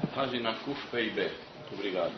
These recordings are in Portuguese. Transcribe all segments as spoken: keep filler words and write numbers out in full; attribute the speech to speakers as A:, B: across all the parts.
A: página Kuf Pei Bet. Muito obrigado.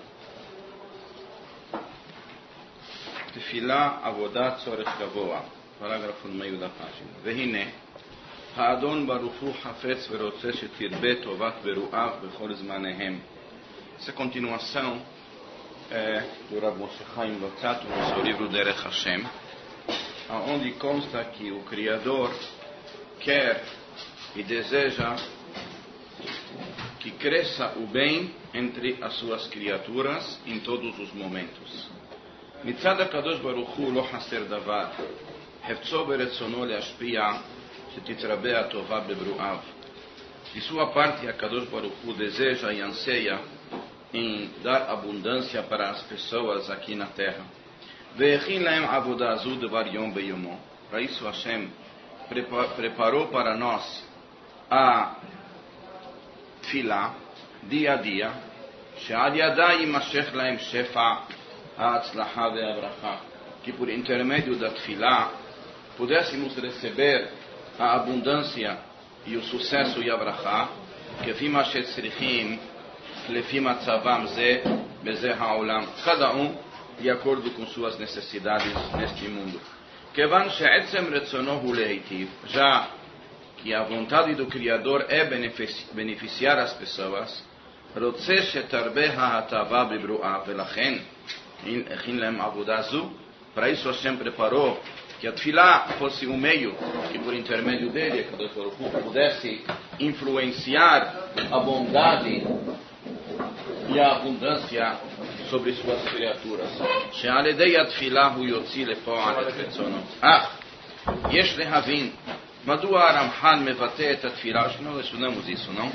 A: Tefilá Avodat Tzorech Gavoa. Parágrafo no meio da página. Vehine, Ha'adon Baruch Hu Hafetz Verotze Shetirbe Tovat Beru'av Bechol Zmanehem. Essa continuação é do Rav Moshe Chaim Luzzatto no seu livro Derech Hashem, onde consta que o Criador quer e deseja que cresça o bem entre as suas criaturas em todos os momentos. מצד הקדוש ברוך הוא לא חסר דבר, חפצו ברצונו להשפיע שתתרבה הטובה בברואיו. De sua parte, הקדוש ברוך הוא deseja e anseia em dar abundância para as pessoas aqui na terra. והכין להם עבודה זו דבר יום ביומו. Para isso Hashem preparou para nós a tefilá dia a dia, שעל ידה יימשך להם שפע ההצלחה והברכה, que por intermédio da tefilá pudéssemos receber a abundância e o sucesso e a ברכה, כפי מה שצריכים לפי מצבם זה בזה העולם, cada um de acordo com suas necessidades neste mundo. כיוון שעצם רצונו הוא להיטיב, já que a vontade do Criador é beneficiar as pessoas, רוצה שתרבה ההטבה בברואיו, ולכן הכין להם עבודה זו. Para isso Hashem preparou que a tefilá fosse um meio que por intermédio dele a Kadosh Baruch Hu pudesse influenciar a bondade e a abundância sobre suas criaturas. שעל ידי התפילה הוא יוציא לפועל את רצונו. אך יש להבין מדוע הרמח"ל מבטא את התפילה. Acho que nós estudamos isso, não?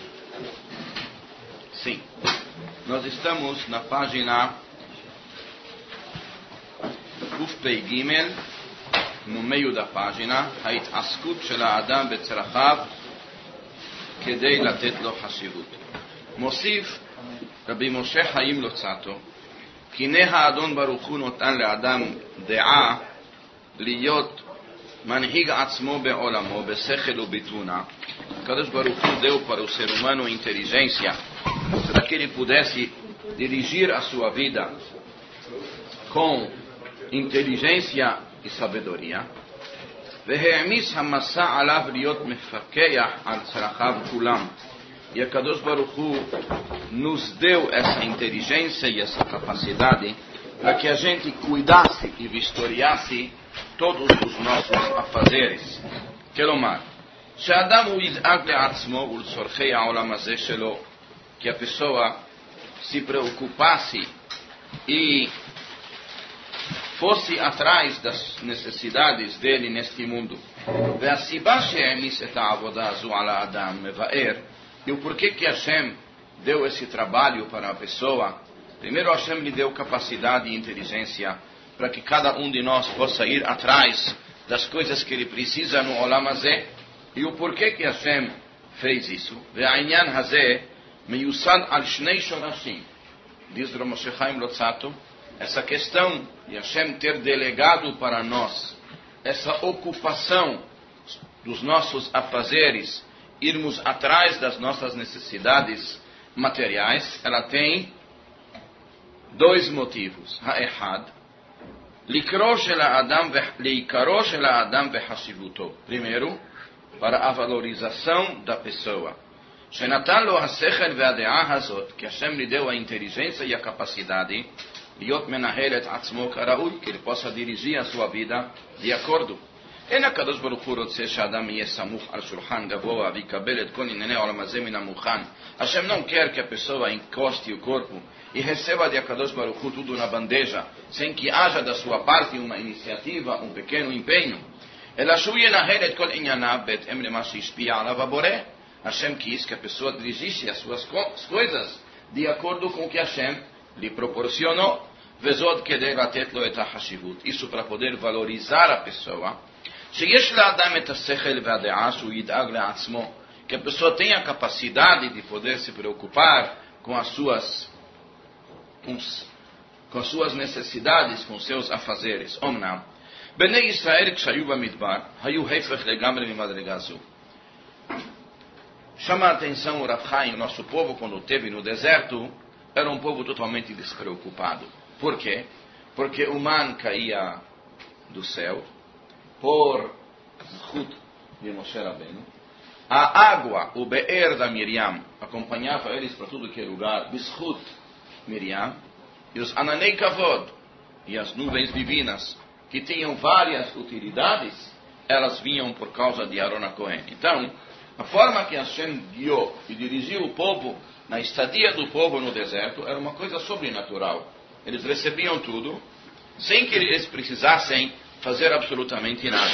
A: Sim. Nós estamos na página Kuf Pei Gimel, no meio da página, ההתעסקות של האדם בצרכיו כדי לתת לו חשיבות. מוסיף רבי משה חיים לוצאטו, כי הנה האדון ברוך הוא נותן לאדם דעה להיות מנהיג עצמו בעולמו, בשכל ובתבונה. Kadosh Baruch Hu deu para o ser humano inteligência para que ele pudesse dirigir a sua vida com inteligência e sabedoria. והעמיס המסע עליו להיות מפקח על צרכיו כולם. E a Kadosh Baruch Hu nos deu essa inteligência e essa capacidade para que a gente cuidasse e vistoriasse todos os nossos afazeres. כלומר, שאדם הוא ידאג לעצמו ולצורכי העולם הזה שלו, que a pessoa se preocupasse e fosse atrás das necessidades dele neste mundo. והסיבה שהעמיס את העבודה הזו על האדם מבאר, e o porquê que Hashem deu esse trabalho para a pessoa. Primeiro Hashem lhe deu capacidade e inteligência para que cada um de nós possa ir atrás das coisas que ele precisa no Olam Hazeh. E o porquê que Hashem fez isso? והעניין הזה מיוסד על שני שורשים. Diz Rav Moshe Chaim Luzzatto, essa questão de Hashem ter delegado para nós essa ocupação dos nossos afazeres, irmos atrás das nossas necessidades materiais, ela tem dois motivos. האחד, לקרוא של האדם, לעיקרו של האדם וחשיבותו. Primeiro, para a valorização da pessoa. שנתן לו השכל והדעה הזאת, que Hashem lhe deu a inteligência e a capacidade להיות מנהל את עצמו כראוי, que ele possa dirigir a sua vida de acordo. אין הקדוש ברוך הוא רוצה שהאדם יהיה סמוך על שולחן גבוה ויקבל את כל ענייני העולם הזה מן המוכן. Hashem não quer que a pessoa encoste o corpo e receba de Akadosh Baruch Hu tudo na bandeja, sem que haja da sua parte uma iniciativa, um pequeno empenho. אלא שהוא ינהל את כל ענייניו בהתאם למה שהשפיע עליו הבורא. Hashem quis que a pessoa dirigisse as suas coisas de acordo com o que Hashem lhe proporcionou. וזאת כדי לתת לו את החשיבות. Isso para poder valorizar a pessoa. שיש לאדם את השכל והדעה שהוא ידאג לעצמו, que a pessoa tenha a capacidade de poder se preocupar com as suas com, com as suas necessidades, com seus afazeres. אומנם בני ישראל כשהיו במדבר היו הפך לגמרי ממדרגה זו. Chama a atenção o Rav Chaim, nosso povo, quando esteve no deserto, era um povo totalmente despreocupado. Por quê? Porque o man caía do céu, por zchut de Moshe Rabbeinu. A água, o be'er da Miriam, acompanhava eles para tudo que é lugar, b'zchut Miriam, e os ananei kavod, e as nuvens divinas, que tinham várias utilidades, elas vinham por causa de Aaron HaKohen. Então, a forma que Hashem guiou e dirigiu o povo na estadia do povo no deserto era uma coisa sobrenatural. Eles recebiam tudo, sem que eles precisassem fazer absolutamente nada.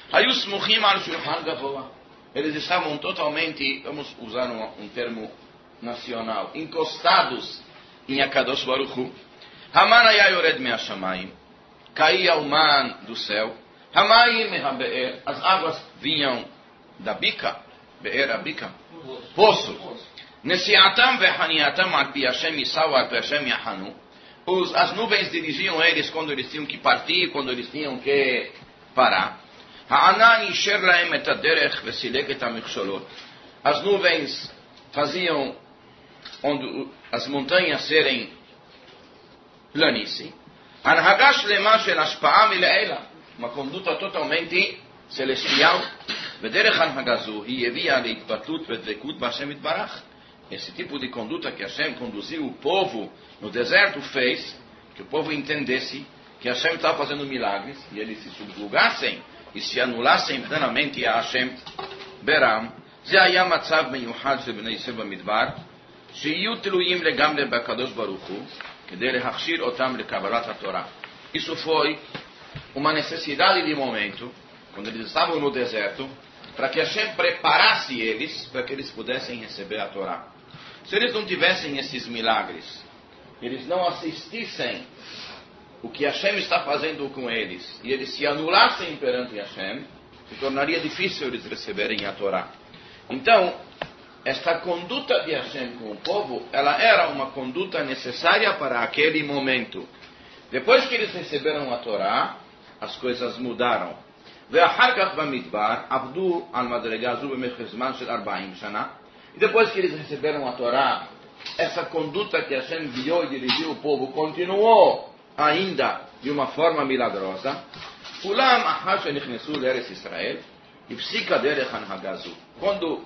A: Eles estavam totalmente, vamos usar um, um termo nacional, encostados em Akadosh Baruch Hu. Haman haya yored me'ashamayim, caía o man do céu. Hamayim me'habe'er, as águas vinham da bica, be'er a bica, poço. Nesiatam ve'haniatam al pi Hashem yisaw al pi Hashem yahanu. As nuvens dirigiam eles quando eles tinham que partir, quando eles tinham que parar. Ha'anan yisher lahem et haderech vesilek et hamichsholot. As nuvens faziam onde as montanhas serem planície. Anhagash lema shel hashpa'a mile'ela. Uma conduta totalmente celestial. Vederech anhagazu hi yevia leitbatut vedvekut b'Hashem yitbarach. Esse tipo de conduta que Hashem conduziu o povo no deserto fez que o povo entendesse que Hashem estava fazendo milagres e eles se subjugassem e se anulassem plenamente a Hashem. Beram, זה היה מצב מיוחד של בני ישראל במדבר, שיהיו תלויים לגמרי בקדוש ברוך הוא, כדי להכשיר אותם לקבלת התורה. Isso foi uma necessidade de momento, quando eles estavam no deserto, para que Hashem preparasse eles para que eles pudessem receber a Torá. Se eles não tivessem esses milagres, eles não assistissem o que Hashem está fazendo com eles, e eles se anulassem perante Hashem, se tornaria difícil eles receberem a Torá. Então, esta conduta de Hashem com o povo, ela era uma conduta necessária para aquele momento. Depois que eles receberam a Torá, as coisas mudaram. ואחר כך במדבר עבדו על מדרגה זו במשך זמן של ארבעים שנה. E depois que eles receberam a Torá, essa conduta que Hashem guiou e dirigiu o povo continuou ainda de uma forma milagrosa. כולם אחר שנכנסו לארץ ישראל, הפסיקה דרך הנהגה זו. Quando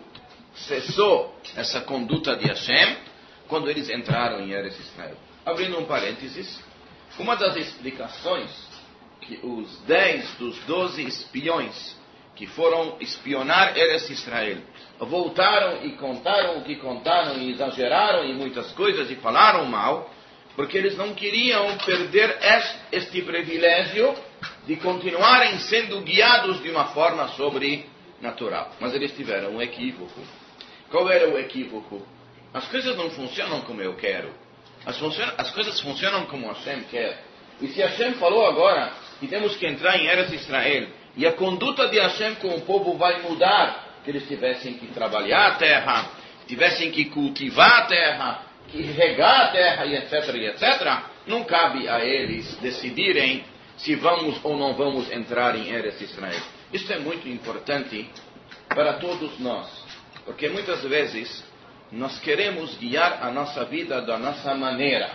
A: cessou essa conduta de Hashem, quando eles entraram em Eretz Israel. Abrindo um parênteses, uma das explicações que os dez dos doze espiões que foram espionar Eretz Israel voltaram e contaram o que contaram e exageraram em muitas coisas e falaram mal, porque eles não queriam perder este privilégio de continuarem sendo guiados de uma forma sobrenatural. Mas eles tiveram um equívoco. Qual era o equívoco? As coisas não funcionam como eu quero. As, funciona, as coisas funcionam como Hashem quer. E se Hashem falou agora que temos que entrar em Eretz Israel, e a conduta de Hashem com o povo vai mudar, que eles tivessem que trabalhar a terra, tivessem que cultivar a terra, que regar a terra, e etc, e etcétera, não cabe a eles decidirem se vamos ou não vamos entrar em Eretz Israel. Isso é muito importante para todos nós, porque muitas vezes nós queremos guiar a nossa vida da nossa maneira.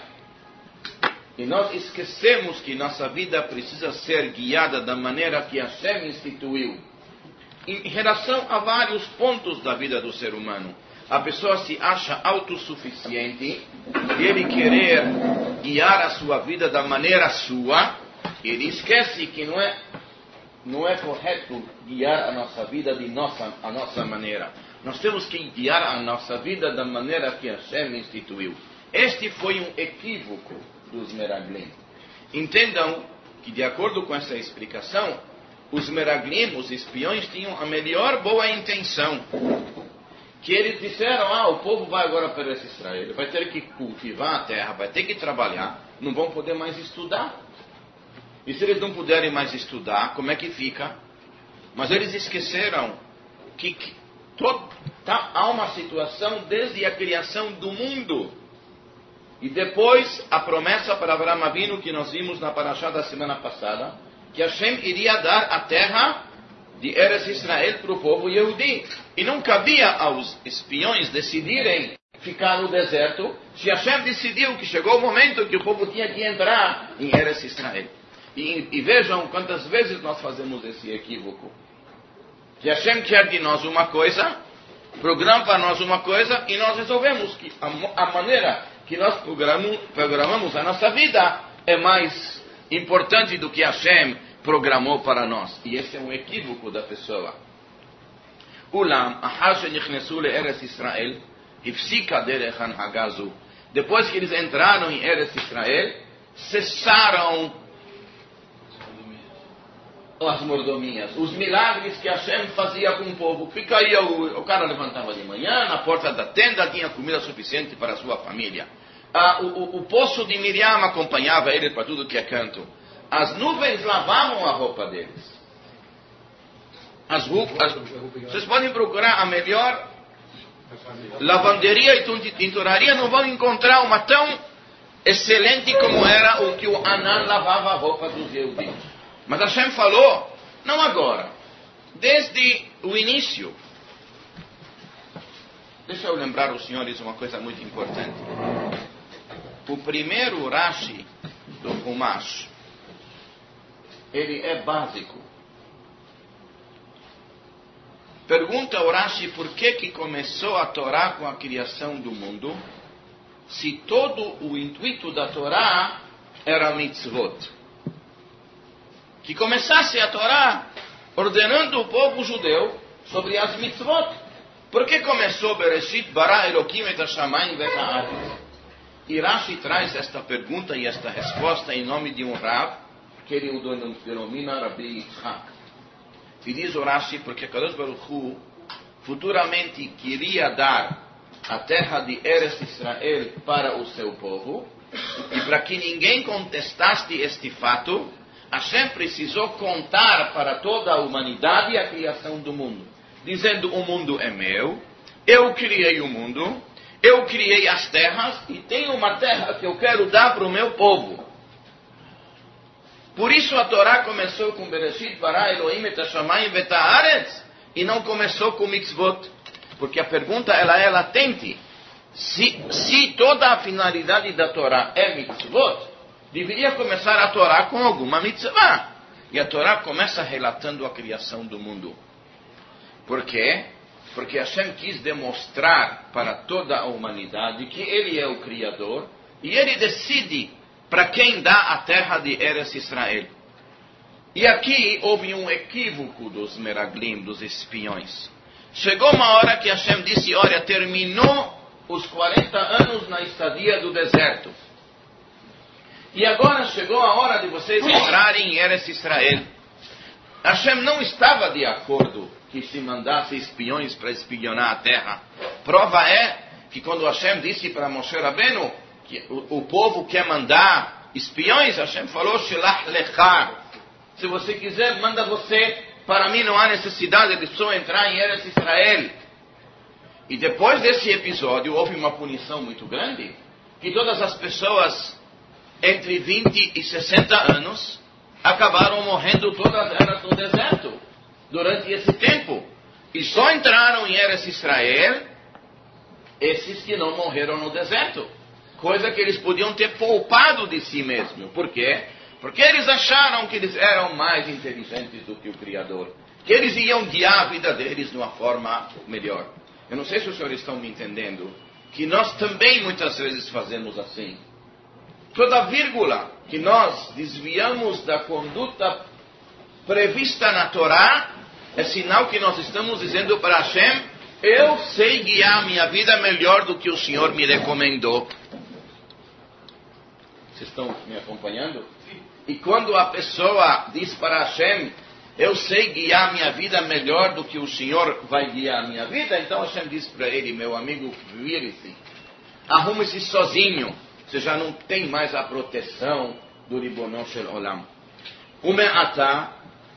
A: E nós esquecemos que nossa vida precisa ser guiada da maneira que Hashem instituiu. Em relação a vários pontos da vida do ser humano, a pessoa se acha autossuficiente e ele querer guiar a sua vida da maneira sua, ele esquece que não é, não é correto guiar a nossa vida de nossa, a nossa maneira. Nós temos que guiar a nossa vida da maneira que Hashem instituiu. Este foi um equívoco dos Meraglim. Entendam que, de acordo com essa explicação, os Meraglim, os espiões, tinham a melhor boa intenção. Que eles disseram, ah, o povo vai agora para esse Israel, ele vai ter que cultivar a terra, vai ter que trabalhar, não vão poder mais estudar. E se eles não puderem mais estudar, como é que fica? Mas eles esqueceram que, que todo, tá, há uma situação desde a criação do mundo. E depois, a promessa para Avraham Avinu, que nós vimos na Parashá da semana passada, que Hashem iria dar a terra de Eretz Israel para o povo Yehudi. E não cabia aos espiões decidirem ficar no deserto, se Hashem decidiu que chegou o momento que o povo tinha que entrar em Eretz Israel. E, e vejam quantas vezes nós fazemos esse equívoco. Que Hashem quer de nós uma coisa, programa para nós uma coisa, e nós resolvemos que a, a maneira que nós programamos, programamos a nossa vida é mais importante do que Hashem programou para nós. E esse é um equívoco da pessoa. Ulam, ahar shenichnesu le'eretz Israel, hifsika derech hanhagah zu. Depois que eles entraram em Eretz Israel, cessaram as mordomias, os milagres que Hashem fazia com o povo. Ficaria o, o cara levantava de manhã, na porta da tenda tinha comida suficiente para a sua família. Ah, o, o, o poço de Miriam acompanhava ele para tudo que é canto. As nuvens lavavam a roupa deles. As roupas, vocês podem procurar a melhor lavanderia e tinturaria, não vão encontrar uma tão excelente como era o que o Anan lavava a roupa dos Yehudim. Mas Hashem falou, não agora, desde o início. Deixa eu lembrar os senhores uma coisa muito importante. O primeiro Rashi do Humash, ele é básico. Pergunta o Rashi por que que começou a Torá com a criação do mundo, se todo o intuito da Torá era mitzvot. Que começasse a Torá ordenando o povo judeu sobre as mitzvot. Por que começou Bereshit bara Elokim et hashamayim ve'et haaretz? E Rashi traz esta pergunta e esta resposta em nome de um Rav, que ele o denomina Rabbi Yitzhak. E diz o Rashi, porque Kadosh Baruch Hu futuramente queria dar a terra de Eretz Israel para o seu povo, e para que ninguém contestasse este fato, Hashem precisou contar para toda a humanidade a criação do mundo, dizendo: o mundo é meu, eu criei o mundo, eu criei as terras, e tenho uma terra que eu quero dar para o meu povo. Por isso a Torá começou com Bereshit bara Elohim et hashamayim ve'et haaretz, e não começou com mitzvot. Porque a pergunta ela é latente. Se, se toda a finalidade da Torá é mitzvot, deveria começar a Torá com alguma mitzvah. E a Torá começa relatando a criação do mundo. Por quê? Porque Hashem quis demonstrar para toda a humanidade que Ele é o Criador, e Ele decide para quem dá a terra de Eretz Israel. E aqui houve um equívoco dos meraglim, dos espiões. Chegou uma hora que Hashem disse: olha, terminou os quarenta anos na estadia do deserto. E agora chegou a hora de vocês entrarem em Eretz Israel. Hashem não estava de acordo que se mandasse espiões para espionar a terra. Prova é que quando Hashem disse para Moshe Rabbeinu que o, o povo quer mandar espiões, Hashem falou: Shelach lecha. Se você quiser, manda você. Para mim não há necessidade de só entrar em Eretz Israel. E depois desse episódio houve uma punição muito grande, que todas as pessoas entre vinte e sessenta anos acabaram morrendo todas elas no deserto durante esse tempo. E só entraram em Eretz Israel esses que não morreram no deserto. Coisa que eles podiam ter poupado de si mesmo. Por quê? Porque eles acharam que eles eram mais inteligentes do que o Criador. Que eles iam guiar a vida deles de uma forma melhor. Eu não sei se os senhores estão me entendendo. Que nós também muitas vezes fazemos assim. Toda vírgula que nós desviamos da conduta prevista na Torá é sinal que nós estamos dizendo para Hashem: eu sei guiar minha vida melhor do que o Senhor me recomendou. Vocês estão me acompanhando? E quando a pessoa diz para Hashem: eu sei guiar minha vida melhor do que o Senhor vai guiar a minha vida, então Hashem diz para ele: meu amigo, vire-se, arrume-se sozinho, você já não tem mais a proteção do Ribono Shel Olam. Ume'ata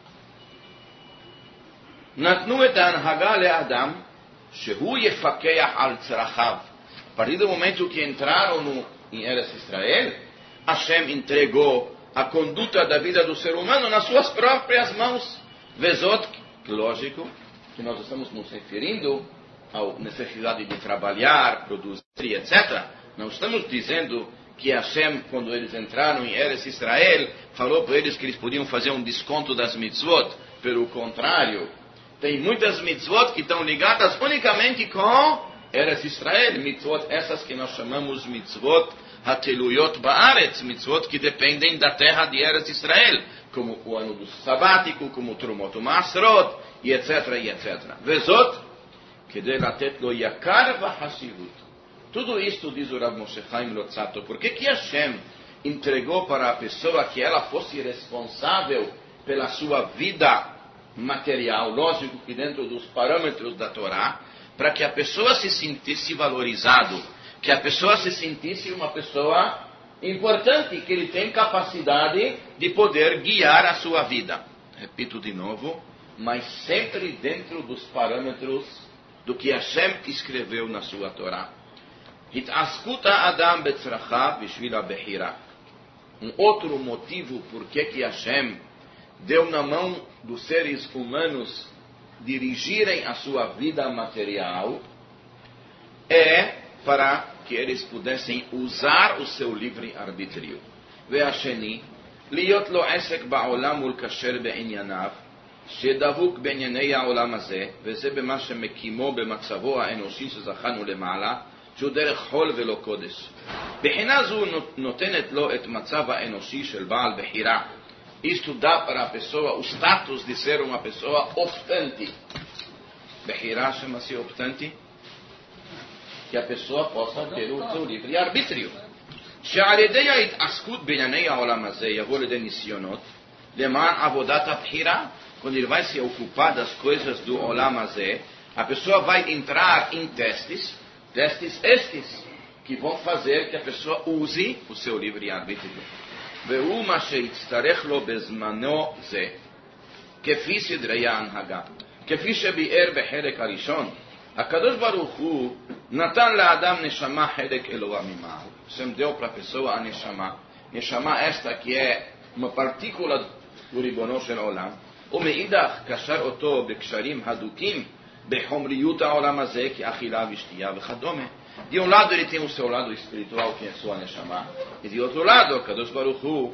A: natnu et hanhagah le'adam shehu yefakeach al tzrachav. A partir do momento que entraram no, em Eretz Israel, Hashem entregou a conduta da vida do ser humano nas suas próprias mãos. Vezot Lógico que nós estamos nos referindo à necessidade de trabalhar, produzir, etcétera. Não estamos dizendo que Hashem, quando eles entraram em Eretz Israel, falou para eles que eles podiam fazer um desconto das mitzvot. Pelo contrário, tem muitas mitzvot que estão ligadas unicamente com Eretz Israel. Mitzvot essas que nós chamamos mitzvot hateluyot ba'aretz, mitzvot que dependem da terra de Eretz Israel, como o ano do sabático, como o Trumot u'Maasrot, e etc, e etcétera. Vezot, kedei latet lo yakar v'hashivut. Tudo isto, diz o Rav Moshe Chaim Lotzato, por que que Hashem entregou para a pessoa que ela fosse responsável pela sua vida material, lógico que dentro dos parâmetros da Torá, para que a pessoa se sentisse valorizado, que a pessoa se sentisse uma pessoa importante, que ele tem capacidade de poder guiar a sua vida. Repito de novo, mas sempre dentro dos parâmetros do que Hashem escreveu na sua Torá. התעסקות האדם בצרכיו בשביל הבחירה. Um outro motivo por que que Hashem deu na mão dos seres humanos dirigirem a sua vida material é para que eles pudessem usar o seu livre-arbítrio. והשני, להיות לו עסק בעולם ולקשר בענייניו, שדבוק בענייני העולם הזה, וזה במה שמקימו במצבו האנושי שזכנו למעלה, שהוא דרך חול ולא קודש. בחינה זו נותנת לו את מצב האנושי של בעל בחירה. Isto dá para a pessoa o status de ser uma pessoa optante. Bechirá chama-se optante, que a pessoa possa ter o seu livre-arbítrio. שעל ידי ההתעסקות בענייני העולם הזה יבוא לידי ניסיונות, למען עבודת הבחירה, quando ele vai se ocupar das coisas do olam הזה, a pessoa vai entrar em testes, testes estes, que vão fazer que a pessoa use o seu livre-arbítrio. והוא מה שיצטרך לו בזמנו זה, כפי סדרי ההנהגה. כפי שביאר בחלק הראשון, הקדוש ברוך הוא נתן לאדם נשמה חלק אלוה ממעל. Hashem deu para a pessoa a neshama. Neshama esta que é uma partícula do ribono shel olam. ומאידך קשר אותו בקשרים הדוקים בחומריות העולם הזה כאכילה ושתייה וכדומה. De um lado ele tem o seu lado espiritual, que é sua neshama, e de outro lado, Kadosh Baruch Hu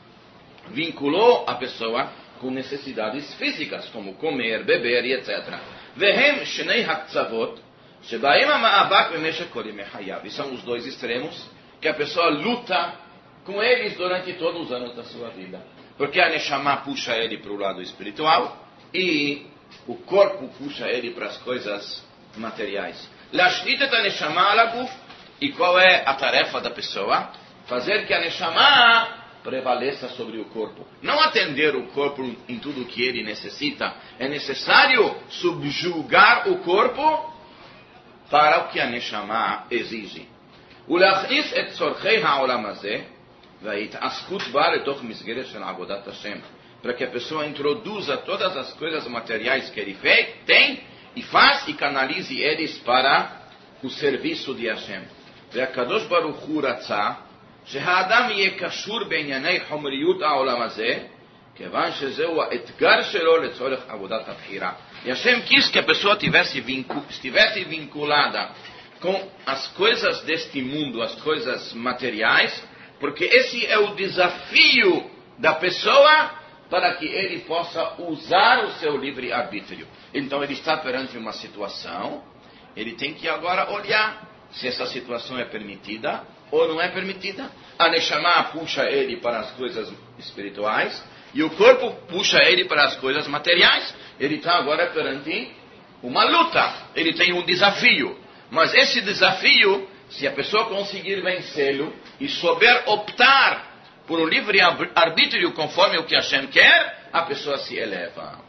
A: vinculou a pessoa com necessidades físicas, como comer, beber e etcétera. Vehem shnei haktzavot, shebaim ha'ma'avak b'meshech kol yemei hayav. E são os dois extremos que a pessoa luta com eles durante todos os anos da sua vida. Porque a neshama puxa ele para o lado espiritual e o corpo puxa ele para as coisas materiais. להשליט את הנשמה על הגוף. E qual é a tarefa da pessoa? Fazer que a neshama prevaleça sobre o corpo. Não atender o corpo em tudo que ele necessita. É necessário subjugar o corpo para o que a neshama exige. ולהכניס את צורכי העולם הזה וההתעסקות בה לתוך מסגרת של עבודת השם. Para que a pessoa introduza todas as coisas materiais que ele tem e faz e canalize eles para o serviço de Hashem. והקדוש ברוך הוא רצה שהאדם יהיה קשור בענייני חומריות העולם הזה, כיוון שזהו האתגר שלו לצורך עבודת הבחירה. E Hashem quis que a pessoa tivesse vincu- estivesse vinculada com as coisas deste mundo, as coisas materiais, porque esse é o desafio da pessoa para que ele possa usar o seu livre-arbítrio. Então ele está perante uma situação, ele tem que agora olhar se essa situação é permitida ou não é permitida. A neshama puxa ele para as coisas espirituais e o corpo puxa ele para as coisas materiais. Ele está agora perante uma luta, ele tem um desafio. Mas esse desafio, se a pessoa conseguir vencê-lo e souber optar por um livre arbítrio conforme o que Hashem quer, a pessoa se eleva.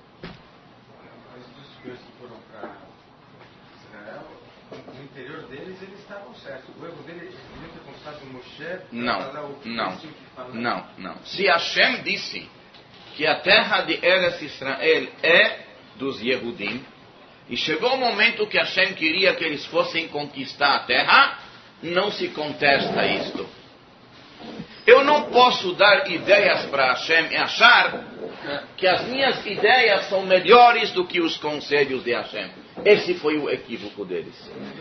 B: Mas dos judeus que foram para Israel, no interior deles, eles estavam certos. O erro deles, eles deviam ter consultado o Moshe.
A: Não, não, não, não. Se Hashem disse que a terra de Eretz Israel é dos Yehudim, e chegou o momento que Hashem queria que eles fossem conquistar a terra, não se contesta isto. Eu não posso dar ideias para Hashem e achar que as minhas ideias são melhores do que os conselhos de Hashem. Esse foi o equívoco deles.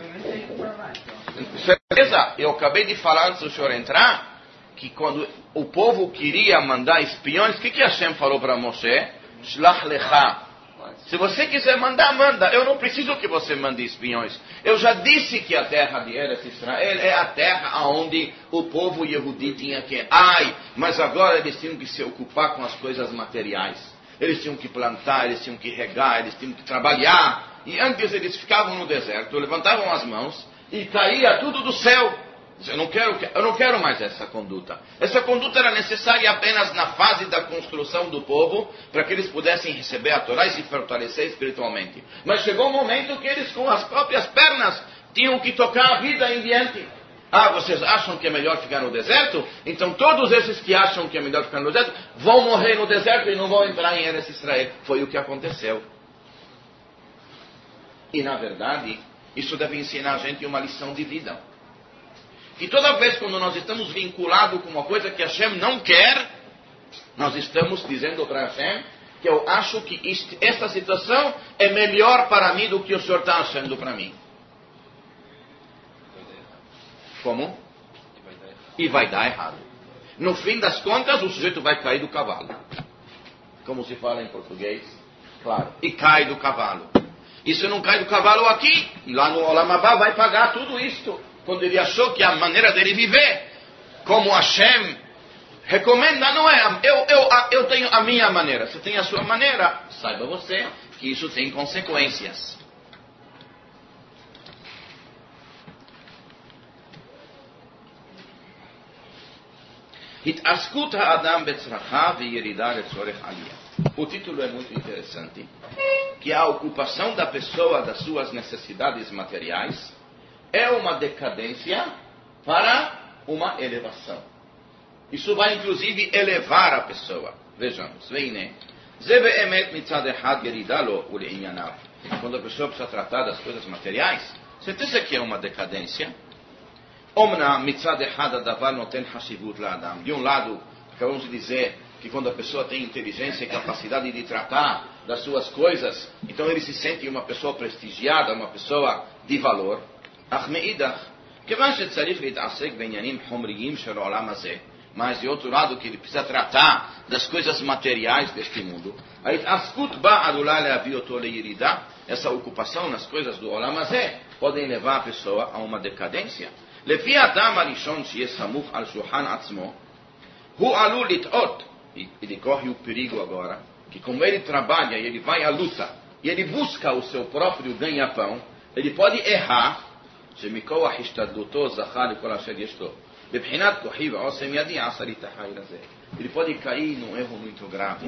A: Certeza, eu acabei de falar antes do senhor entrar, que quando o povo queria mandar espiões, o que, que Hashem falou para Moshe? Shlach lecha. Se você quiser mandar, manda. Eu não preciso que você mande espiões. Eu já disse que a terra de Eretz Israel é a terra onde o povo Yehudi tinha que... Ai, mas agora eles tinham que se ocupar com as coisas materiais. Eles tinham que plantar, eles tinham que regar, eles tinham que trabalhar. E antes eles ficavam no deserto, levantavam as mãos e caía tudo do céu. Eu não quero, eu não quero mais essa conduta. Essa conduta era necessária apenas na fase da construção do povo, para que eles pudessem receber a Torá e se fortalecer espiritualmente. Mas chegou um momento que eles, com as próprias pernas, tinham que tocar a vida em diante. Ah, vocês acham que é melhor ficar no deserto? Então todos esses que acham que é melhor ficar no deserto, vão morrer no deserto e não vão entrar em Eretz Israel. Foi o que aconteceu. E na verdade, isso deve ensinar a gente uma lição de vida. E toda vez quando nós estamos vinculados com uma coisa que Hashem não quer, nós estamos dizendo para Hashem que eu acho que isto, esta situação é melhor para mim do que o Senhor está achando para mim. Como? E vai dar errado. No fim das contas, o sujeito vai cair do cavalo. Como se fala em português? Claro. E cai do cavalo. E se não cai do cavalo aqui, lá no Olam Abá vai pagar tudo isto. Quando ele achou que a maneira dele viver, como Hashem recomenda, não é. Eu, eu, eu tenho a minha maneira. Você tem a sua maneira. Saiba você que isso tem consequências. התעסקות האדם בצרכיו וירידה לצורך עלייה. O título é muito interessante, que a ocupação da pessoa das suas necessidades materiais é uma decadência para uma elevação. Isso vai inclusive elevar a pessoa. Vejamos, והנה, זה באמת מצד אחד ירידה לו ולענייניו. Quando a pessoa precisa tratar das coisas materiais, certeza que é uma decadência. אומנם מצד אחד הדבר נותן חשיבות לאדם. De um lado, acabamos de dizer que quando a pessoa tem inteligência e capacidade de tratar das suas coisas, então ele se sente uma pessoa prestigiada, uma pessoa de valor. אך מאידך, כיוון שצריך להתעסק בעניינים חומריים של העולם הזה, mas de outro lado que ele precisa tratar das coisas materiais deste mundo, ההתעסקות בה עלולה להביא אותו לירידה. Essa ocupação nas coisas do עולם הזה podem levar a pessoa a uma decadência. לפי האדם הראשון שיהיה סמוך על שולחן עצמו, הוא עלול לטעות. Ele corre o perigo agora, que como ele trabalha e ele vai à luta, e ele busca o seu próprio ganha-pão, ele pode errar, שמכוח השתדלותו זכה לכל אשר יש לו. בבחינת כוחי ועוצם ידי עשה לי את החיל הזה. Ele pode cair num erro muito grave.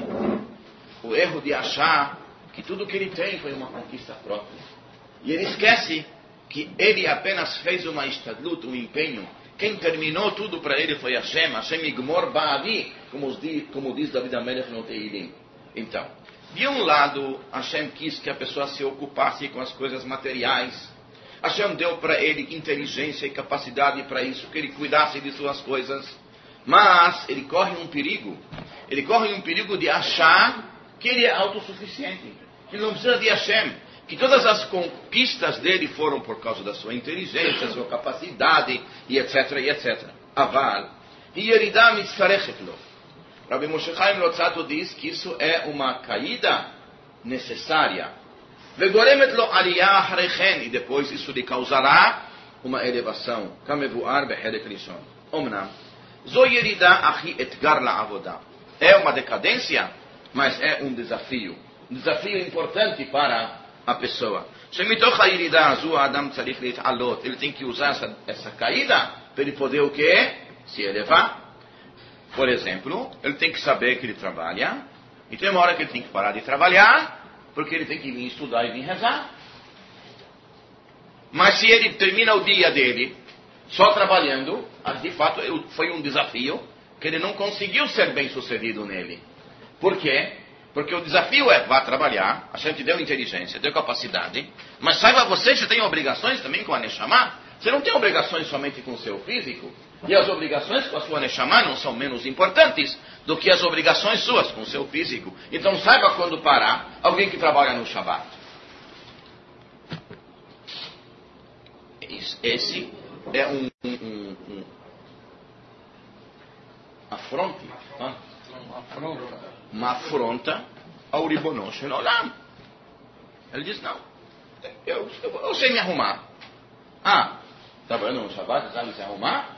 A: O erro de achar que tudo que ele tem foi uma conquista própria. E ele esquece que ele apenas fez uma istadlut, um empenho. Quem terminou tudo para ele foi Hashem. Hashem igmor ba'adi, como diz, como diz David HaMelech no Teilim. Então, de um lado, Hashem quis que a pessoa se ocupasse com as coisas materiais. Hashem deu para ele inteligência e capacidade para isso, que ele cuidasse de suas coisas. Mas ele corre um perigo. Ele corre um perigo de achar que ele é autossuficiente, que ele não precisa de Hashem, que todas as conquistas dele foram por causa da sua inteligência, sua capacidade, e etc, e etcétera. Aval, Yerida mitzkarechet lo. Rabbi Moshe Chaim Lotzato diz que isso é uma caída necessária. Vegoremet lo aliyah acharechen, e depois isso lhe causará uma elevação. Kamevuar beherek rishon. Omnam, zo yerida achi etgar la'avodah. É uma decadência, mas é um desafio. Um desafio importante para a pessoa. Shemitoch ha'yerida azu ha'adam tzarich leit'alot. Ele tem que usar essa, essa caída para ele poder o quê? Se elevar. Por exemplo, ele tem que saber que ele trabalha, e tem uma hora que ele tem que parar de trabalhar, porque ele tem que vir estudar e vir rezar. Mas se ele termina o dia dele só trabalhando, de fato foi um desafio que ele não conseguiu ser bem sucedido nele. Por quê? Porque o desafio é, vá trabalhar, a gente deu inteligência, deu capacidade, mas saiba você, você tem obrigações também com a Neshama. Você não tem obrigações somente com o seu físico. E as obrigações com a sua Neshama não são menos importantes do que as obrigações suas com o seu físico. Então saiba quando parar alguém que trabalha no Shabat. Esse é um, um, um, um afronte, ah? uma afronta, uma afronta ao Ribono Shel Olam. Ele diz, não, eu, eu, eu sei me arrumar. Ah, trabalhando no Shabat, sabe se arrumar?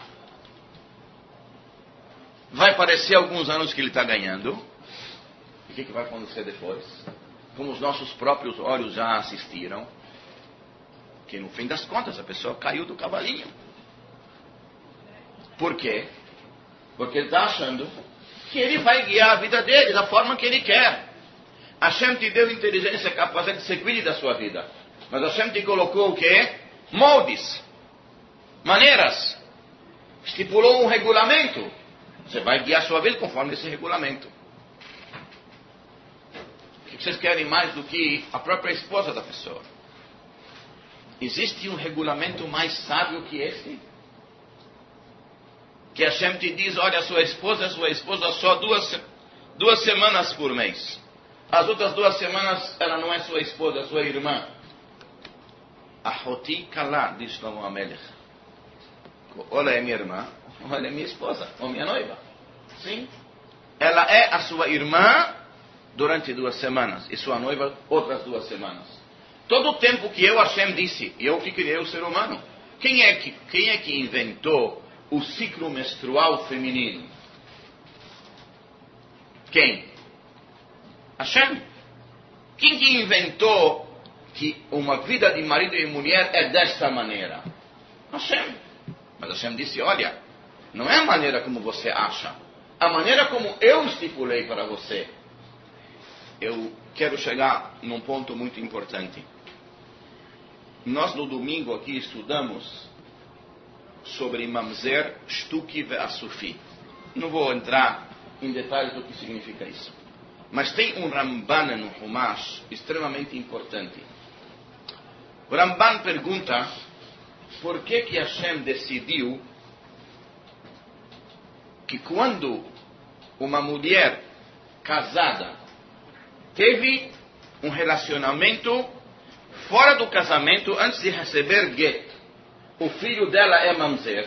A: Vai parecer alguns anos que ele está ganhando. E o que, que vai acontecer depois? Como os nossos próprios olhos já assistiram, que no fim das contas a pessoa caiu do cavalinho. Por quê? Porque ele está achando que ele vai guiar a vida dele da forma que ele quer. Hashem te deu inteligência capaz de se cuide da sua vida. Mas Hashem te colocou o quê? Moldes, maneiras. Estipulou um regulamento. Você vai guiar a sua vida conforme esse regulamento. O que vocês querem mais do que a própria esposa da pessoa? Existe um regulamento mais sábio que esse? Que Hashem te diz, olha, sua esposa, sua esposa só duas, duas semanas por mês. As outras duas semanas ela não é sua esposa, é sua irmã. Ahoti kala, diz Shlomo HaMelech. Olha, é minha irmã, olha, é minha esposa, ou minha noiva. Sim. Ela é a sua irmã durante duas semanas, e sua noiva outras duas semanas. Todo o tempo que eu, Hashem, disse, eu que criei o ser humano. Quem é que, quem é que inventou o ciclo menstrual feminino? Quem? Hashem. Quem que inventou que uma vida de marido e mulher é desta maneira? Hashem. Mas Hashem disse, olha, não é a maneira como você acha. A maneira como eu estipulei para você. Eu quero chegar num ponto muito importante. Nós no domingo aqui estudamos sobre Mamzer, Shtuki e Asufi. Não vou entrar em detalhes do que significa isso. Mas tem um Ramban no Humash extremamente importante. O Ramban pergunta por que que Hashem decidiu que quando uma mulher casada teve um relacionamento fora do casamento antes de receber get, o filho dela é mamzer?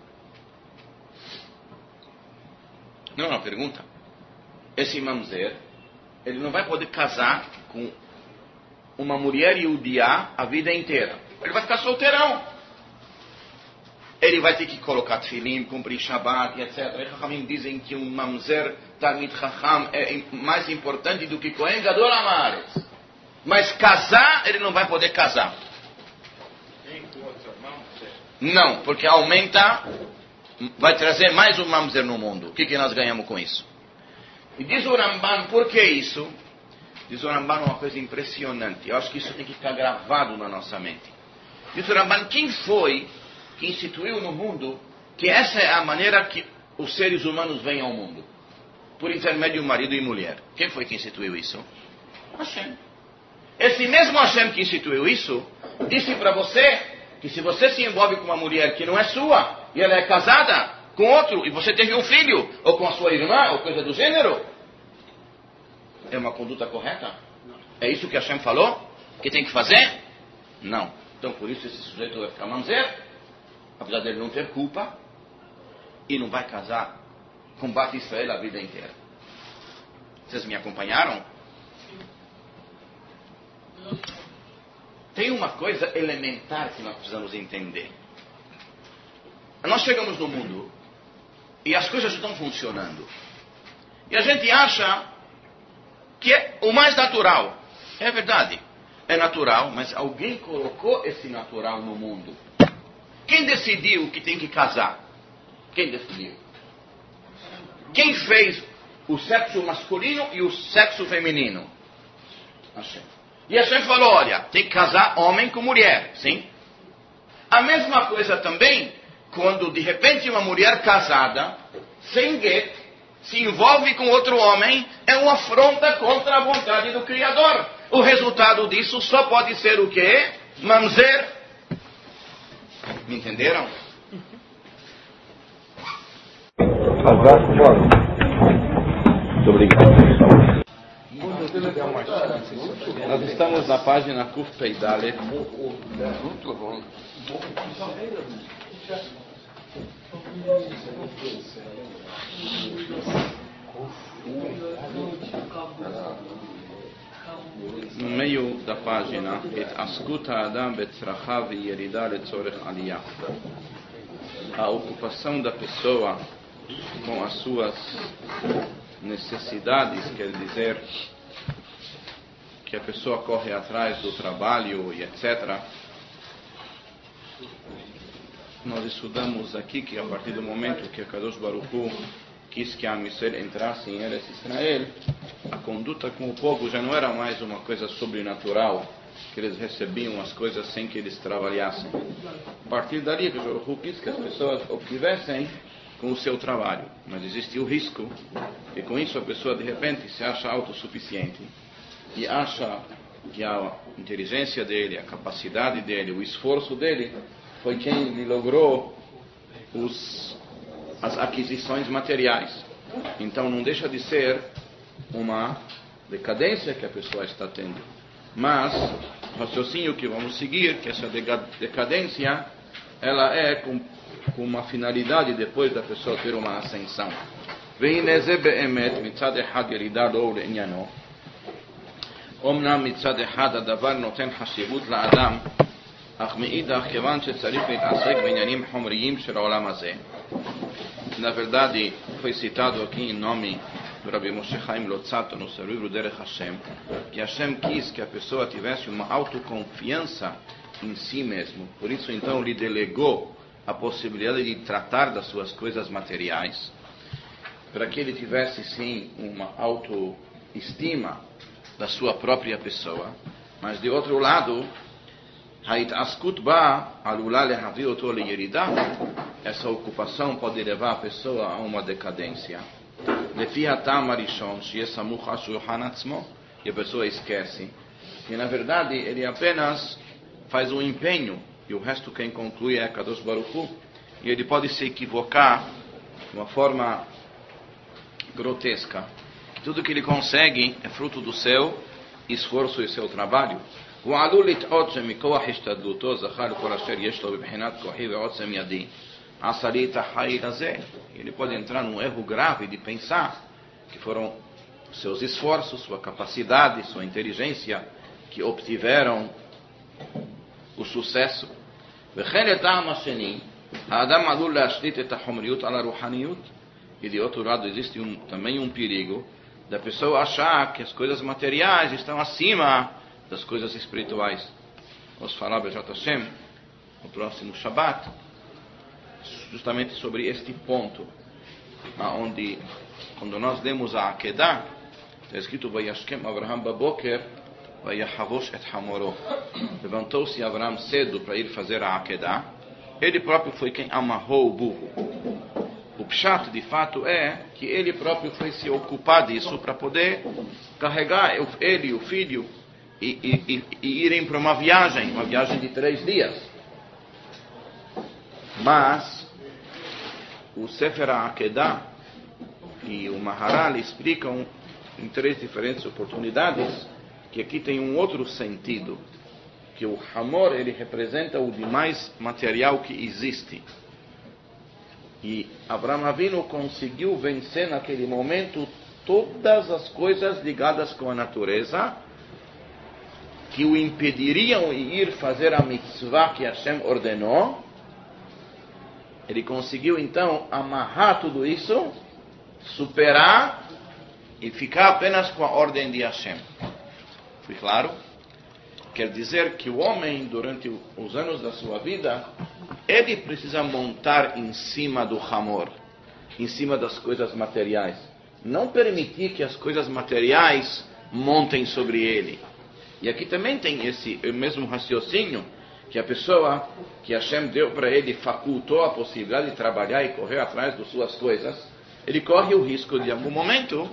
A: Não é uma pergunta. Esse mamzer, ele não vai poder casar com uma mulher yudiá a vida inteira. Ele vai ficar solteirão. Ele vai ter que colocar tefilim, cumprir Shabbat, etcétera. E Chachamim dizem que um mamzer Talmid Chacham é mais importante do que Kohen Gadol Amaretz. Mas casar, ele não vai poder casar. Não, porque aumenta, vai trazer mais um mamzer no mundo. O que, que nós ganhamos com isso? E diz o Ramban, por que isso? Diz o Ramban uma coisa impressionante. Eu acho que isso tem que ficar gravado na nossa mente. Diz o Ramban, quem foi que instituiu no mundo que essa é a maneira que os seres humanos vêm ao mundo? Por intermédio de marido e mulher. Quem foi que instituiu isso? Hashem. Esse mesmo Hashem que instituiu isso, disse para você que se você se envolve com uma mulher que não é sua, e ela é casada com outro, e você teve um filho, ou com a sua irmã, ou coisa do gênero, é uma conduta correta? É isso que Hashem falou? Que tem que fazer? Não. Então por isso esse sujeito vai ficar mamzer, apesar dele não ter culpa, e não vai casar com Bat Israel a vida inteira. Vocês me acompanharam? Tem uma coisa elementar que nós precisamos entender. Nós chegamos no mundo e as coisas estão funcionando. E a gente acha que é o mais natural. É verdade, é natural, mas alguém colocou esse natural no mundo. Quem decidiu que tem que casar? Quem decidiu? Quem fez o sexo masculino e o sexo feminino? Hashem. E Hashem falou, olha, tem que casar homem com mulher, sim? A mesma coisa também, quando de repente uma mulher casada, sem get, se envolve com outro homem, é uma afronta contra a vontade do Criador. O resultado disso só pode ser o quê? Mamzer. Me entenderam? Muito obrigado. Nós estamos na página Kuf Peidalet. Muito bom. No meio da página, התעסקות האדם בצרכיו וירידה לצורך עלייה. A ocupação da pessoa com as suas necessidades, quer dizer que a pessoa corre atrás do trabalho e etcétera. Nós estudamos aqui que a partir do momento que a Kadosh Baruch Hu quis que a Amisrael entrasse em Eretz Israel, a conduta com o povo já não era mais uma coisa sobrenatural, que eles recebiam as coisas sem que eles trabalhassem. A partir dali, que o Baruch Hu quis que as pessoas obtivessem com o seu trabalho. Mas existe o risco, e com isso a pessoa de repente se acha autossuficiente, e acha que a inteligência dele, a capacidade dele, o esforço dele, foi quem lhe logrou os, as aquisições materiais. Então não deixa de ser uma decadência que a pessoa está tendo. Mas o raciocínio que vamos seguir, que essa decadência, ela é com, com uma finalidade depois da pessoa ter uma ascensão. והנה זה באמת מצד אחד ירידה לא לעניינו. אומנם מצד אחד הדבר נותן חשיבות לאדם, אך מאידך כיוון שצריך להתעסק בעניינים חומריים של העולם הזה. Na verdade, foi citado aqui em nome do Rabbi Moshe Chaim Lotzato no seu livro Derech Hashem, que Hashem quis que a pessoa tivesse uma autoconfiança em si mesmo. Por isso, então, lhe delegou a possibilidade de tratar das suas coisas materiais, para que ele tivesse, sim, uma autoestima da sua própria pessoa. Mas, de outro lado, ההתעסקות בה עלולה להביא אותו לירידה. Essa ocupação pode levar a pessoa a uma decadência. לפי הטעם הראשון, שיהיה סמוך על שולחן עצמו, e a pessoa esquece que, na verdade, ele apenas faz um empenho, e o resto quem conclui é Kadosh Baruch Hu, e ele pode se equivocar de uma forma grotesca. Tudo que ele consegue é fruto do seu esforço e seu trabalho. הוא עלול לטעות שמכוח השתדלותו זכה לכל אשר יש לו בבחינת כוחי ועוצם ידי. עשה לי את החיל הזה. Ele pode entrar num erro grave de pensar que foram seus esforços, sua capacidade, sua inteligência que obtiveram o sucesso. וכן לטעם השני, האדם עלול להשליט את החומריות על הרוחניות. E de outro lado existe um, também um perigo da pessoa achar que as coisas materiais estão acima das coisas espirituais. Vamos falar, Bezrat Hashem, no próximo Shabbat, justamente sobre este ponto, onde, quando nós lemos a Akedah, está escrito, Vayashkem Avraham Baboker, Vayahavosh et Hamoro. Levantou-se Avraham cedo para ir fazer a Akedah. Ele próprio foi quem amarrou o burro. O pshat, de fato, é que ele próprio foi se ocupar disso para poder carregar ele e o filho E, e, e irem para uma viagem, uma viagem de três dias. Mas o Sefer HaAkedah e o Maharal explicam em três diferentes oportunidades que aqui tem um outro sentido, que o Hamor ele representa o de mais material que existe. E Avraham Avinu conseguiu vencer naquele momento todas as coisas ligadas com a natureza que o impediriam de ir fazer a mitzvah que Hashem ordenou. Ele conseguiu então amarrar tudo isso, superar e ficar apenas com a ordem de Hashem. Foi claro? Quer dizer que o homem, durante os anos da sua vida, ele precisa montar em cima do Hamor, em cima das coisas materiais. Não permitir que as coisas materiais montem sobre ele. E aqui também tem esse mesmo raciocínio, que a pessoa que Hashem deu para ele, facultou a possibilidade de trabalhar e correr atrás das suas coisas, ele corre o risco de, em algum momento,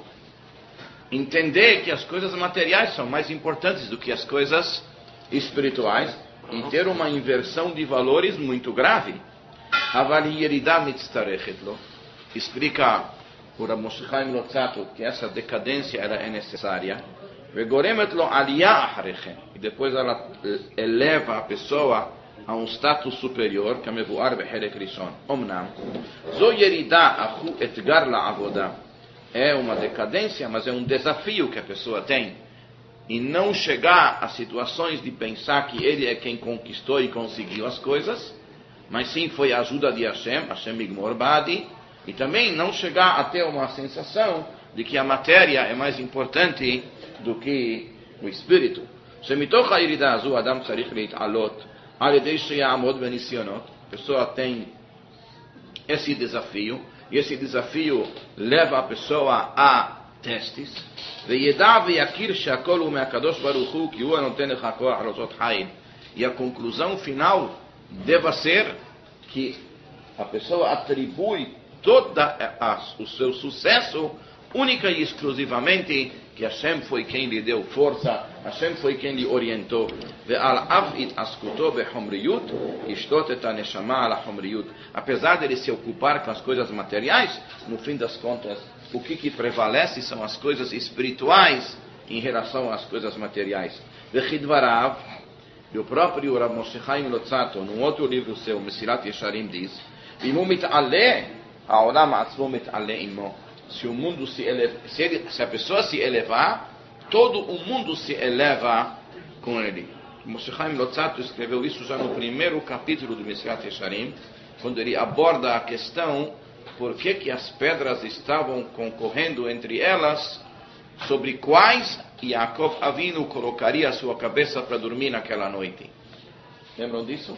A: entender que as coisas materiais são mais importantes do que as coisas espirituais, em ter uma inversão de valores muito grave. Havali Yerida mitztarechet lo. Explica o Rav Moshe Chaim Luzzatto que essa decadência ela é necessária. Vegoremet lo aliyah acharechem. E depois ela eleva a pessoa a um status superior, que é mevuar beherek rishon. Omnam, zo yerida achu etgar la'avodah. É uma decadência, mas é um desafio que a pessoa tem. E não chegar a situações de pensar que ele é quem conquistou e conseguiu as coisas, mas sim foi a ajuda de Hashem, Hashem Igmor Badi, e também não chegar a ter uma sensação de que a matéria é mais importante do que o espírito. שמתוך הירידה הזו אדם צריך להתעלות על ידי שיעמוד בניסיונות. A pessoa tem esse desafio, e esse desafio leva a pessoa a testes. וידע ויכיר שהכל הוא מהקדוש ברוך הוא, כי הוא הנותן לך כוח לעשות חיל. E a conclusão final deva ser que a pessoa atribui todo o seu sucesso única e exclusivamente que Hashem foi quem lhe deu força, Hashem foi quem lhe orientou. Apesar de ele se ocupar com as coisas materiais, no fim das contas, o que, que prevalece são as coisas espirituais em relação às coisas materiais. E o próprio Rav Moshe Chaim Luzzatto, num outro livro seu, Mesilat Yesharim, diz: se o mundo se eleva, se, ele, se a pessoa se elevar, todo o mundo se eleva com ele. Moshe Chaim Luzzatto escreveu isso já no primeiro capítulo do Mesilat Yesharim, quando ele aborda a questão por que, que as pedras estavam concorrendo entre elas, sobre quais Yaakov Avinu colocaria a sua cabeça para dormir naquela noite. Lembram disso?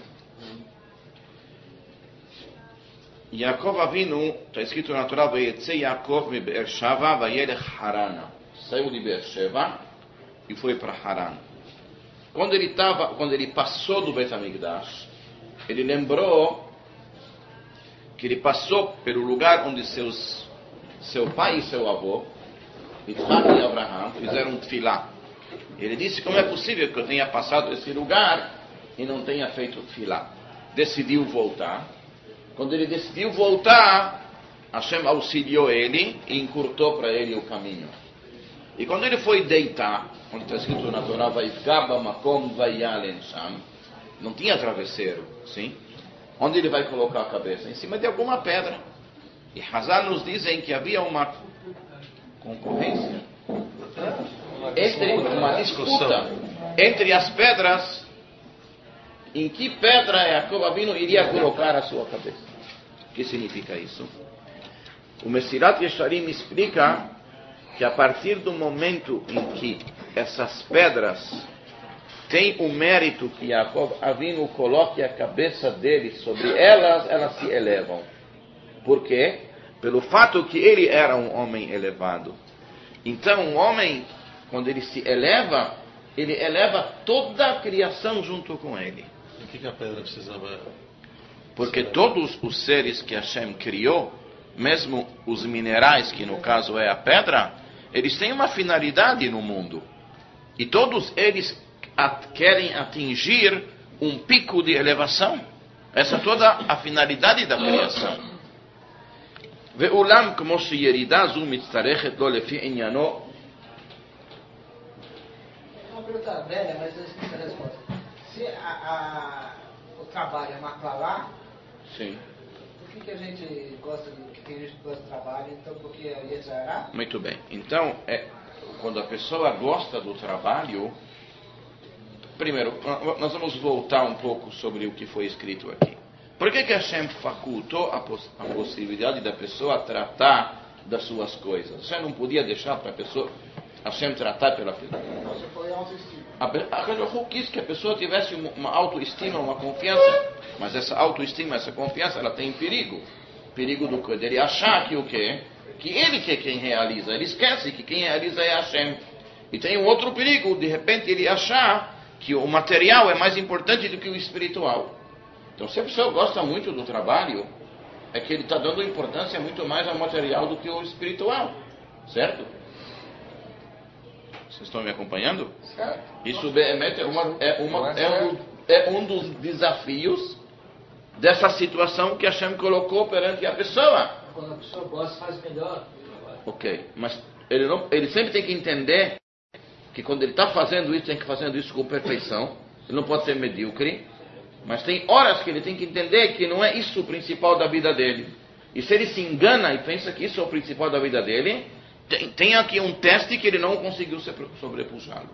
A: Yaakov Avinu, está escrito na Torá, Vayetze Yaakov mi Beersheva vayelech Harana. Saiu de Beersheva e foi para Haran. Quando ele estava, quando ele passou do Bet HaMikdash, ele lembrou que ele passou pelo lugar onde seus, seu pai e seu avô, Yitzhak e Abraham, fizeram um tefilá. Ele disse: como é possível que eu tenha passado esse lugar e não tenha feito tefilá? Decidiu voltar. Quando ele decidiu voltar, Hashem auxiliou ele e encurtou para ele o caminho. E quando ele foi deitar, onde está escrito na Torá, Vaifgaba makom vayalen sham, não tinha travesseiro, sim? Onde ele vai colocar a cabeça? Em cima de alguma pedra. E Hazar nos dizem que havia uma concorrência, entre uma disputa entre as pedras, em que pedra Yaakov Avinu iria colocar a sua cabeça. O que significa isso? O Mesilat Yesharim explica que a partir do momento em que essas pedras têm o mérito que Yaakov Avinu coloque a cabeça dele sobre elas, elas se elevam. Por quê? Pelo fato que ele era um homem elevado. Então, um homem, quando ele se eleva, ele eleva toda a criação junto com ele.
C: E o que, que a pedra precisava?
A: Porque todos os seres que Hashem criou, mesmo os minerais, que no caso é a pedra, eles têm uma finalidade no mundo. E todos eles at- querem atingir um pico de elevação. Essa é toda a finalidade da criação. ואולם כמו שירידה זו מצטרכת לו לפי עניינו.
D: Uma pergunta velha, mas eu esqueci a resposta. Se a, a, o trabalho é maclalá,
A: Sim.
D: por que, que a gente gosta de, que tem gente que gosta do trabalho, então por que é Yetzirah?
A: Muito bem. Então, é, quando a pessoa gosta do trabalho, primeiro, nós vamos voltar um pouco sobre o que foi escrito aqui. Por que que Hashem facultou a, poss- a possibilidade da pessoa tratar das suas coisas? Hashem não podia deixar para a pessoa, Hashem tratar pela pessoa.
D: Você foi autoestima.
A: A Kadosh quis que a pessoa tivesse uma- uma autoestima, uma confiança, mas essa autoestima, essa confiança, ela tem perigo. Perigo do que? Dele achar que o quê? Que ele que é quem realiza. Ele esquece que quem realiza é Hashem. E tem um outro perigo, de repente ele achar que o material é mais importante do que o espiritual. Então, se a pessoa gosta muito do trabalho, é que ele está dando importância muito mais ao material do que ao espiritual. Certo? Vocês estão me acompanhando?
D: Certo.
A: Isso é uma, é uma, é um, é um dos desafios dessa situação que Hashem colocou perante a pessoa.
D: Quando a pessoa gosta, faz melhor.
A: Ok, mas ele, não, ele sempre tem que entender que quando ele está fazendo isso, tem que fazendo isso com perfeição. Ele não pode ser medíocre, mas tem horas que ele tem que entender que não é isso o principal da vida dele. E se ele se engana e pensa que isso é o principal da vida dele, tem, tem aqui um teste que ele não conseguiu sobrepujá-lo.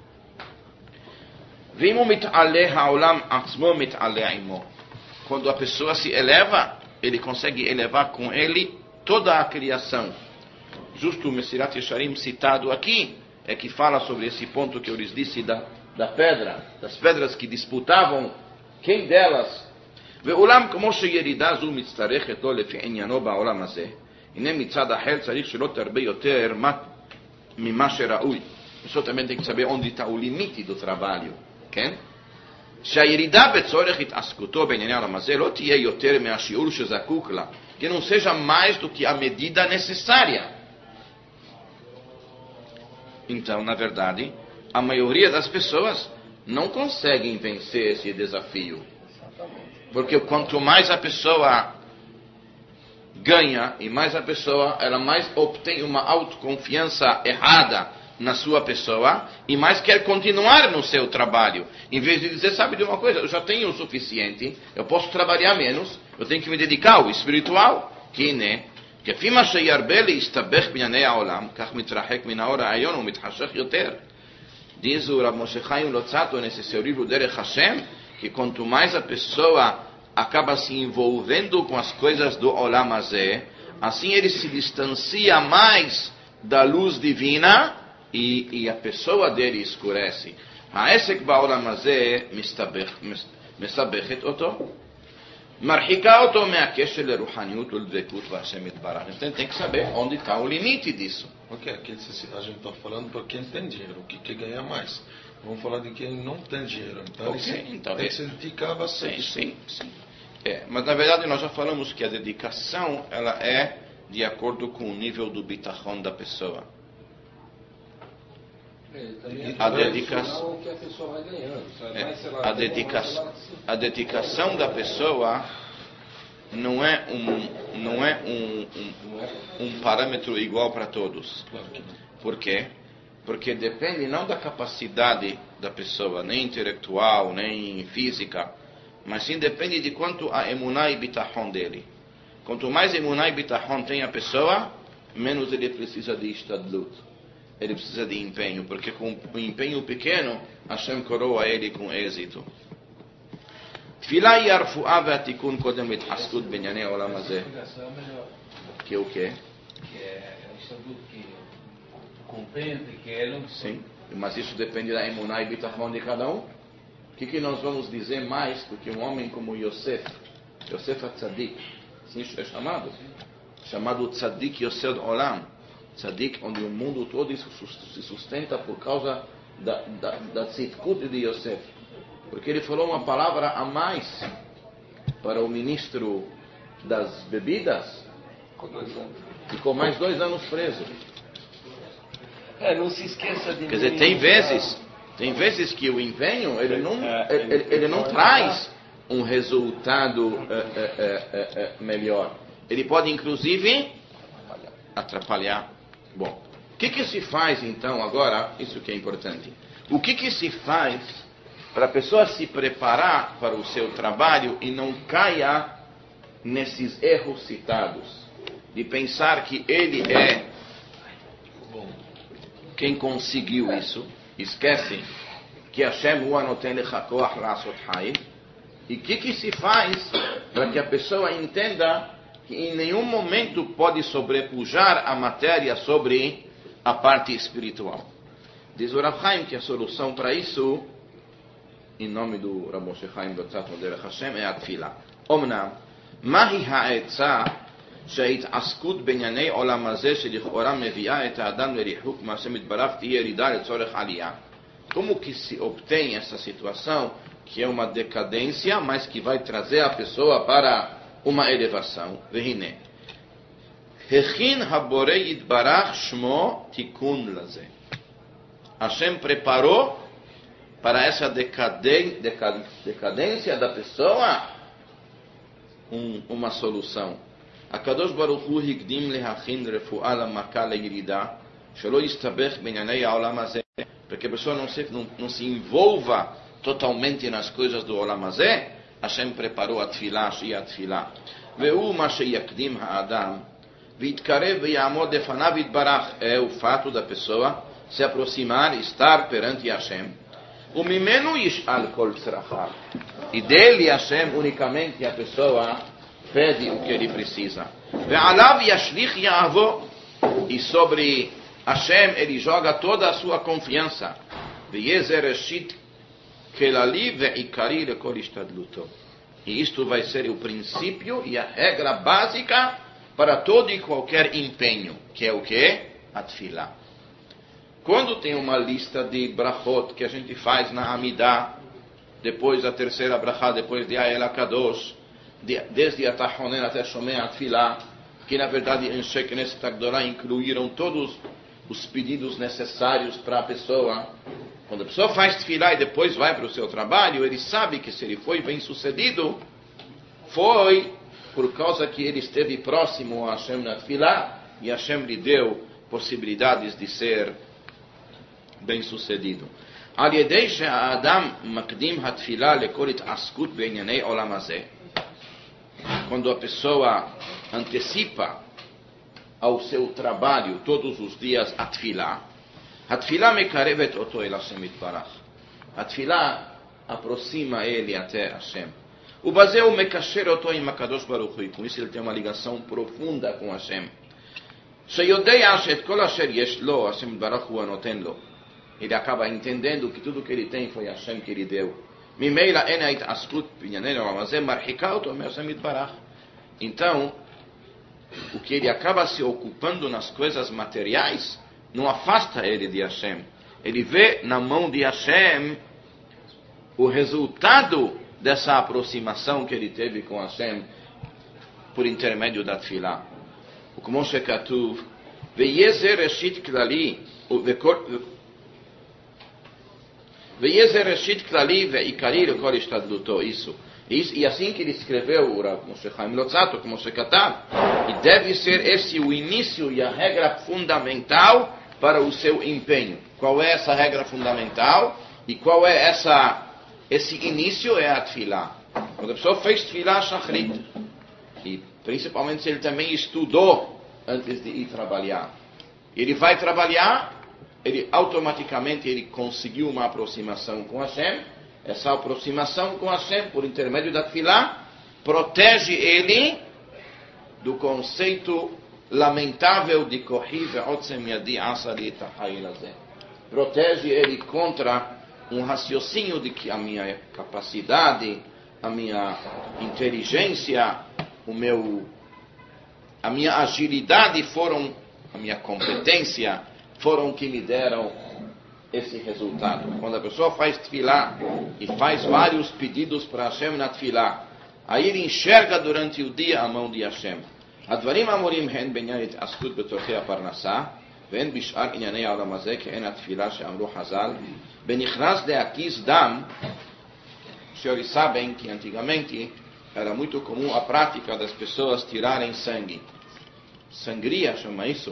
A: Quando a pessoa se eleva, ele consegue elevar com ele toda a criação. Justo o Mesirat Yesharim citado aqui, é que fala sobre esse ponto que eu lhes disse da, da pedra, das pedras que disputavam quem delas. ואולם כמו שירידה זו מצטרכת לו לפי עניינו בעולם הזה, הנה מצד אחר צריך שלא תרבה יותר ממה שראוי. Isso também tem que saber onde está o limite do trabalho, כן? שהירידה בצורך התעסקותו בענייני העולם הזה לא תהיה יותר מהשיעור שזקוק לה, que não seja mais do que a medida necessária. Então, na verdade, a maioria das pessoas não conseguem vencer esse desafio. Porque quanto mais a pessoa ganha e mais a pessoa, ela mais obtém uma autoconfiança errada na sua pessoa e mais quer continuar no seu trabalho. Em vez de dizer, sabe de uma coisa, eu já tenho o suficiente, eu posso trabalhar menos, eu tenho que me dedicar ao espiritual. Que, né? כפי מה שירבה להסתבך בענייני העולם, כך מתרחק מן האור העליון ומתחשך יותר. Diz o Rav Moshe Chaim Lotzato nesse seu livro Derech Hashem, que quanto mais a pessoa acaba se envolvendo com as coisas do Olam Hazeh, assim ele se distancia mais da luz divina e, e a pessoa dele escurece. העסק בעולם הזה מסבכת אותו, מרחיקה אותו מהקשר לרוחניות ולדבקות בהשם יתברך. Então tem que saber onde está o limite disso.
C: Ok, aqui a gente está falando para quem tem dinheiro, que quer ganhar mais. Vamos falar de quem não tem dinheiro. Então,
A: Okay,
C: ele
A: então,
C: tem
A: é-
C: que se dedicar bastante.
A: Sim, sim, sim. É, mas na verdade nós já falamos que a dedicação ela é de acordo com o nível do bitachon da pessoa. A dedicação,
D: O que a pessoa vai ganhando.
A: é,
D: Mas, sei lá,
A: a,
D: tem
A: dedicação,
D: uma coisa lá que
A: a dedicação da pessoa não é um, não é um, um, um parâmetro igual para todos.
C: Claro que não.
A: Por quê? Porque depende não da capacidade da pessoa, nem intelectual, nem física, mas sim depende de quanto a emuná e bitachon dele. Quanto mais emuná e bitachon tem a pessoa, menos ele precisa de istadlut. Ele precisa de empenho, porque com o empenho pequeno, Hashem coroa ele com êxito. תפילה היא הרפואה והתיקון קודם להתעסקות בענייני העולם הזה.
E: Explicação melhor,
A: Que é o quê?
E: que é o estatuto que compreende, que é um
A: Sim, mas isso depende da emuná e bitachon de cada um. O que, que nós vamos dizer mais do que um homem como Yosef? Yosef HaTzadik, assim é chamado. Chamado Tzadik Yosef Olam. Tzadik, onde o mundo todo se sustenta por causa da, da, da tzidkut de Yosef. Porque ele falou uma palavra a mais para o ministro das bebidas. Ficou mais dois anos preso.
E: É, não se esqueça de
A: Quer dizer, tem vezes, tem vezes que o empenho ele não, ele, ele não traz um resultado eh, eh, eh, eh, melhor. Ele pode inclusive atrapalhar. Bom, o que que se faz então agora? Isso que é importante. O que que se faz para a pessoa se preparar para o seu trabalho e não caia nesses erros citados, de pensar que ele é quem conseguiu isso? Esquece que Hashem hu anoten lecha koach la'asot haim. E o que que se faz para que a pessoa entenda que em nenhum momento pode sobrepujar a matéria sobre a parte espiritual? Diz o Rav Chaim que a solução para isso, em nome do Rav Moshe Chaim Lotzato Derech Hashem, é a tefila. אומנם, מהי העצה שההתעסקות בענייני עולם הזה שלכאורה מביאה את האדם לריחוק מהשם יתברך תהיה ירידה לצורך עלייה? Como que se obtém essa situação que é uma decadência, mas que vai trazer a pessoa para uma elevação? והנה, הכין הבורא יתברך שמו תיקון לזה. Hashem preparou para essa decaden, decad, decadência da pessoa, um, uma solução. הקדוש ברוך הוא הקדים להכין רפואה למכה לירידה, שלא יסתבך בענייני העולם הזה, porque a pessoa não se, não, não se envolva totalmente nas coisas do עולם הזה, Hashem preparou a tefilá, שהיא התפילה. והוא מה שיקדים האדם, ויתקרב ויעמוד לפניו יתברך, é o fato da pessoa se aproximar, estar perante Hashem, וממנו ישאל כל צרכיו, e dele Hashem unicamente a pessoa pede o que ele precisa. ועליו ישליך יהבו, e sobre Hashem ele joga toda a sua confiança. ויהיה זה ראשית כללי ועיקרי לכל השתדלותו. E isto vai ser o princípio e a regra básica para todo e qualquer empenho, que é o que? A tefilá. Quando tem uma lista de brachot que a gente faz na Amidah, depois da terceira brachá, depois de Ayel HaKadosh, de, desde a Tachonen até Shomei Atfilá, que na verdade em Sheikh Knesset Agdolá incluíram todos os pedidos necessários para a pessoa. Quando a pessoa faz tefilá e depois vai para o seu trabalho, ele sabe que se ele foi bem sucedido, foi por causa que ele esteve próximo a Hashem na tefilá, e Hashem lhe deu possibilidades de ser bem sucedido. על ידי שהאדם מקדים התפילה לכל התעסקות בענייני עולם הזה. Quando a pessoa antecipa ao seu trabalho todos os dias a tefilá, a tefilá mekarevet oto el Hashem yitbarach. A tefilá aproxima ele até Hashem. O baseu mekasher oto im HaKadosh Baruch Hu. Com isso ele tem uma ligação profunda com Hashem. Sheyodea shet kol asher yesh lo, Hashem yitbarach hu anoten lo. Ele acaba entendendo que tudo que ele tem foi Hashem que lhe deu. Mimeila en ha'itaskut b'inyanei olam hazeh marhika oto me'Hashem yitbarach. Então, o que ele acaba se ocupando nas coisas materiais não afasta ele de Hashem. Ele vê na mão de Hashem o resultado dessa aproximação que ele teve com Hashem por intermédio da tefilá. Como שכתוב, ויהיה זה ראשית כללי ויהיה זה ראשית כללי ועיקרי לכל השתדלותו. Isso. E assim que ele escreveu o Rav Moshe Chaim Lotzato, como se katav, e deve ser esse o início e a regra fundamental para o seu empenho. Qual é essa regra fundamental? E qual é essa, esse início? É a tefilá. Quando a pessoa fez tefilá shachrit, e principalmente se ele também estudou antes de ir trabalhar, ele vai trabalhar, ele automaticamente ele conseguiu uma aproximação com Hashem. Essa aproximação com Hashem, por intermédio da tefilá, protege ele do conceito lamentável de Kohi ve'otzem yadi asa li et ha'chayil hazeh. Protege ele contra um raciocínio de que a minha capacidade, a minha inteligência, o meu, a minha agilidade foram, a minha competência foram que me deram esse resultado. Quando a pessoa faz tefilá e faz vários pedidos para Hashem na tefilá, aí ele enxerga durante o dia a mão de Hashem. הדברים האמורים הן בעניין התעסקות בצורכי הפרנסה, והן בשאר ענייני העולם הזה, כהן התפילה שאמרו חז"ל, בנכנס להקיז דם. Os senhores sabem que antigamente era muito comum a prática das pessoas tirarem sangue. Sangria, chama isso?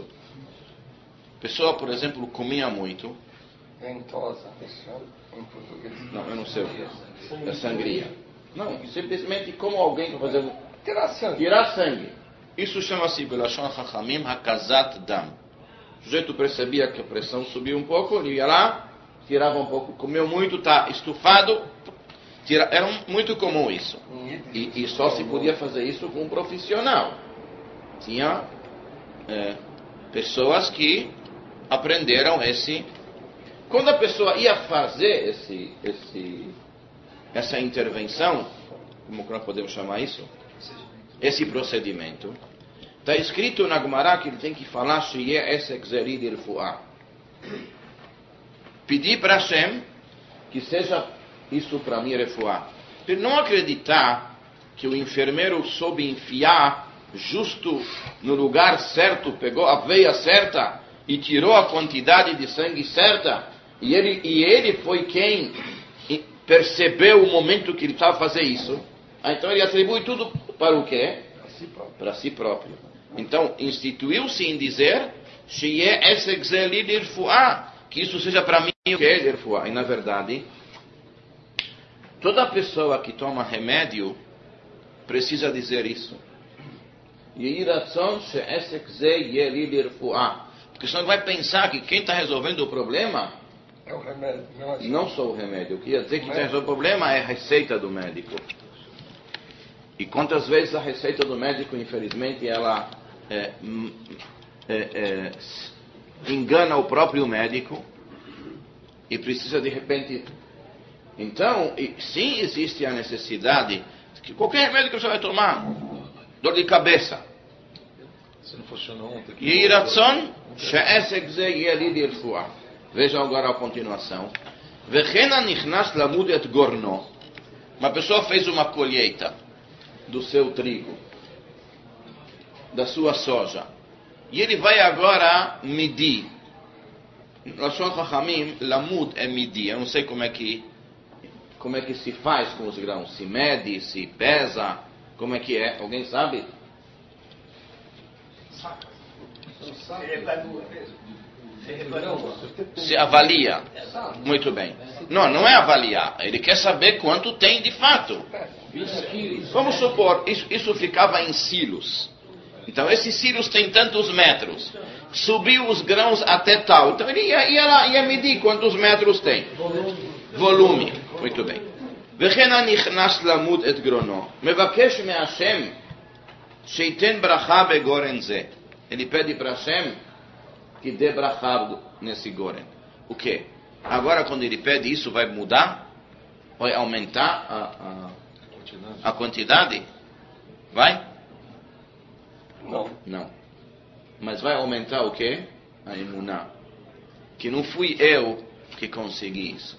A: A pessoa, por exemplo, comia muito.
C: Ventosa, em português.
A: Não, eu não sei o que é. É sangria. Não, simplesmente como alguém para fazer...
C: Tirar sangue.
A: Tirar sangue. Isso chama-se, Belashon Chachamim, Hakazat Dam. O sujeito percebia que a pressão subiu um pouco, ele ia lá, tirava um pouco, comeu muito, está estufado. Tira... Era muito comum isso. E, e só se podia fazer isso com um profissional. Tinha é, pessoas que aprenderam esse... Quando a pessoa ia fazer esse, esse, essa intervenção, como nós podemos chamar isso? Esse procedimento, está escrito na Gemara que ele tem que falar Sheyeh Esek Zeri de Refuah. Pedir para Hashem que seja isso para mim Refuah. Ele não acreditar que o enfermeiro soube enfiar justo no lugar certo, pegou a veia certa e tirou a quantidade de sangue certa. E ele, e ele foi quem percebeu o momento que ele estava fazendo isso, então ele atribui tudo para o quê?
C: Para si próprio.
A: Para si próprio. Então, instituiu-se em dizer que isso seja para mim o que é lerfuá. E, na verdade, toda pessoa que toma remédio precisa dizer isso. Porque senão vai pensar que quem está resolvendo o problema
C: É o remédio, não é só.
A: não só o remédio. O que ia dizer que quem está resolvendo o problema é a receita do médico. E quantas vezes a receita do médico, infelizmente, ela é, é, é, engana o próprio médico e precisa de repente... Então, sim existe a necessidade que qualquer remédio que você vai tomar, dor de cabeça.
C: Se não funciona ontem.
A: Yiratzon, she'esek ze yeli lirfuah. Veja agora a continuação. Vechena nichnas lamud et gorno. Uma pessoa fez uma colheita do seu trigo, da sua soja, e ele vai agora medir. Lashon Chachamim, lamud é medir. Eu não sei como é que como é que se faz com os grãos. Se mede, se pesa, como é que é? Alguém sabe? Se avalia. Muito bem. Não, não é avaliar. Ele quer saber quanto tem de fato. Vamos supor, isso, isso ficava em silos. Então, esses silos têm tantos metros. Subiu os grãos até tal. Então, ele ia, ia lá, ia medir quantos metros tem. Volume. Muito bem. Vechena nichnas lamud et grono. Mevakesh me Hashem sheiten bracha begoren ze. Ele pede para Hashem que dê brachá nesse goren. O quê? Agora, quando ele pede isso, vai mudar? Vai aumentar a, a, a quantidade? Vai?
C: Não.
A: Não. Mas vai aumentar o quê? A emuná. Que não fui eu que consegui isso.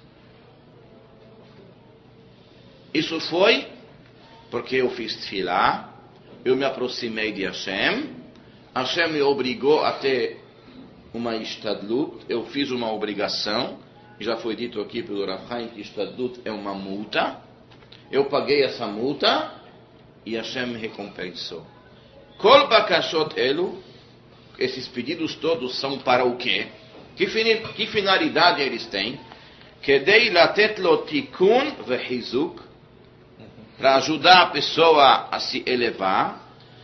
A: Isso foi porque eu fiz tefilá, eu me aproximei de Hashem, Hashem me obrigou a ter uma ishtadlut, eu fiz uma obrigação, já foi dito aqui pelo Rav Chaim que ishtadlut é uma multa, eu paguei essa multa e Hashem me recompensou. Kol bakashot elu, esses pedidos todos são para o quê? Que, que finalidade eles têm? Kedei latet lo tikun vehizuk, para ajudar a pessoa a se elevar,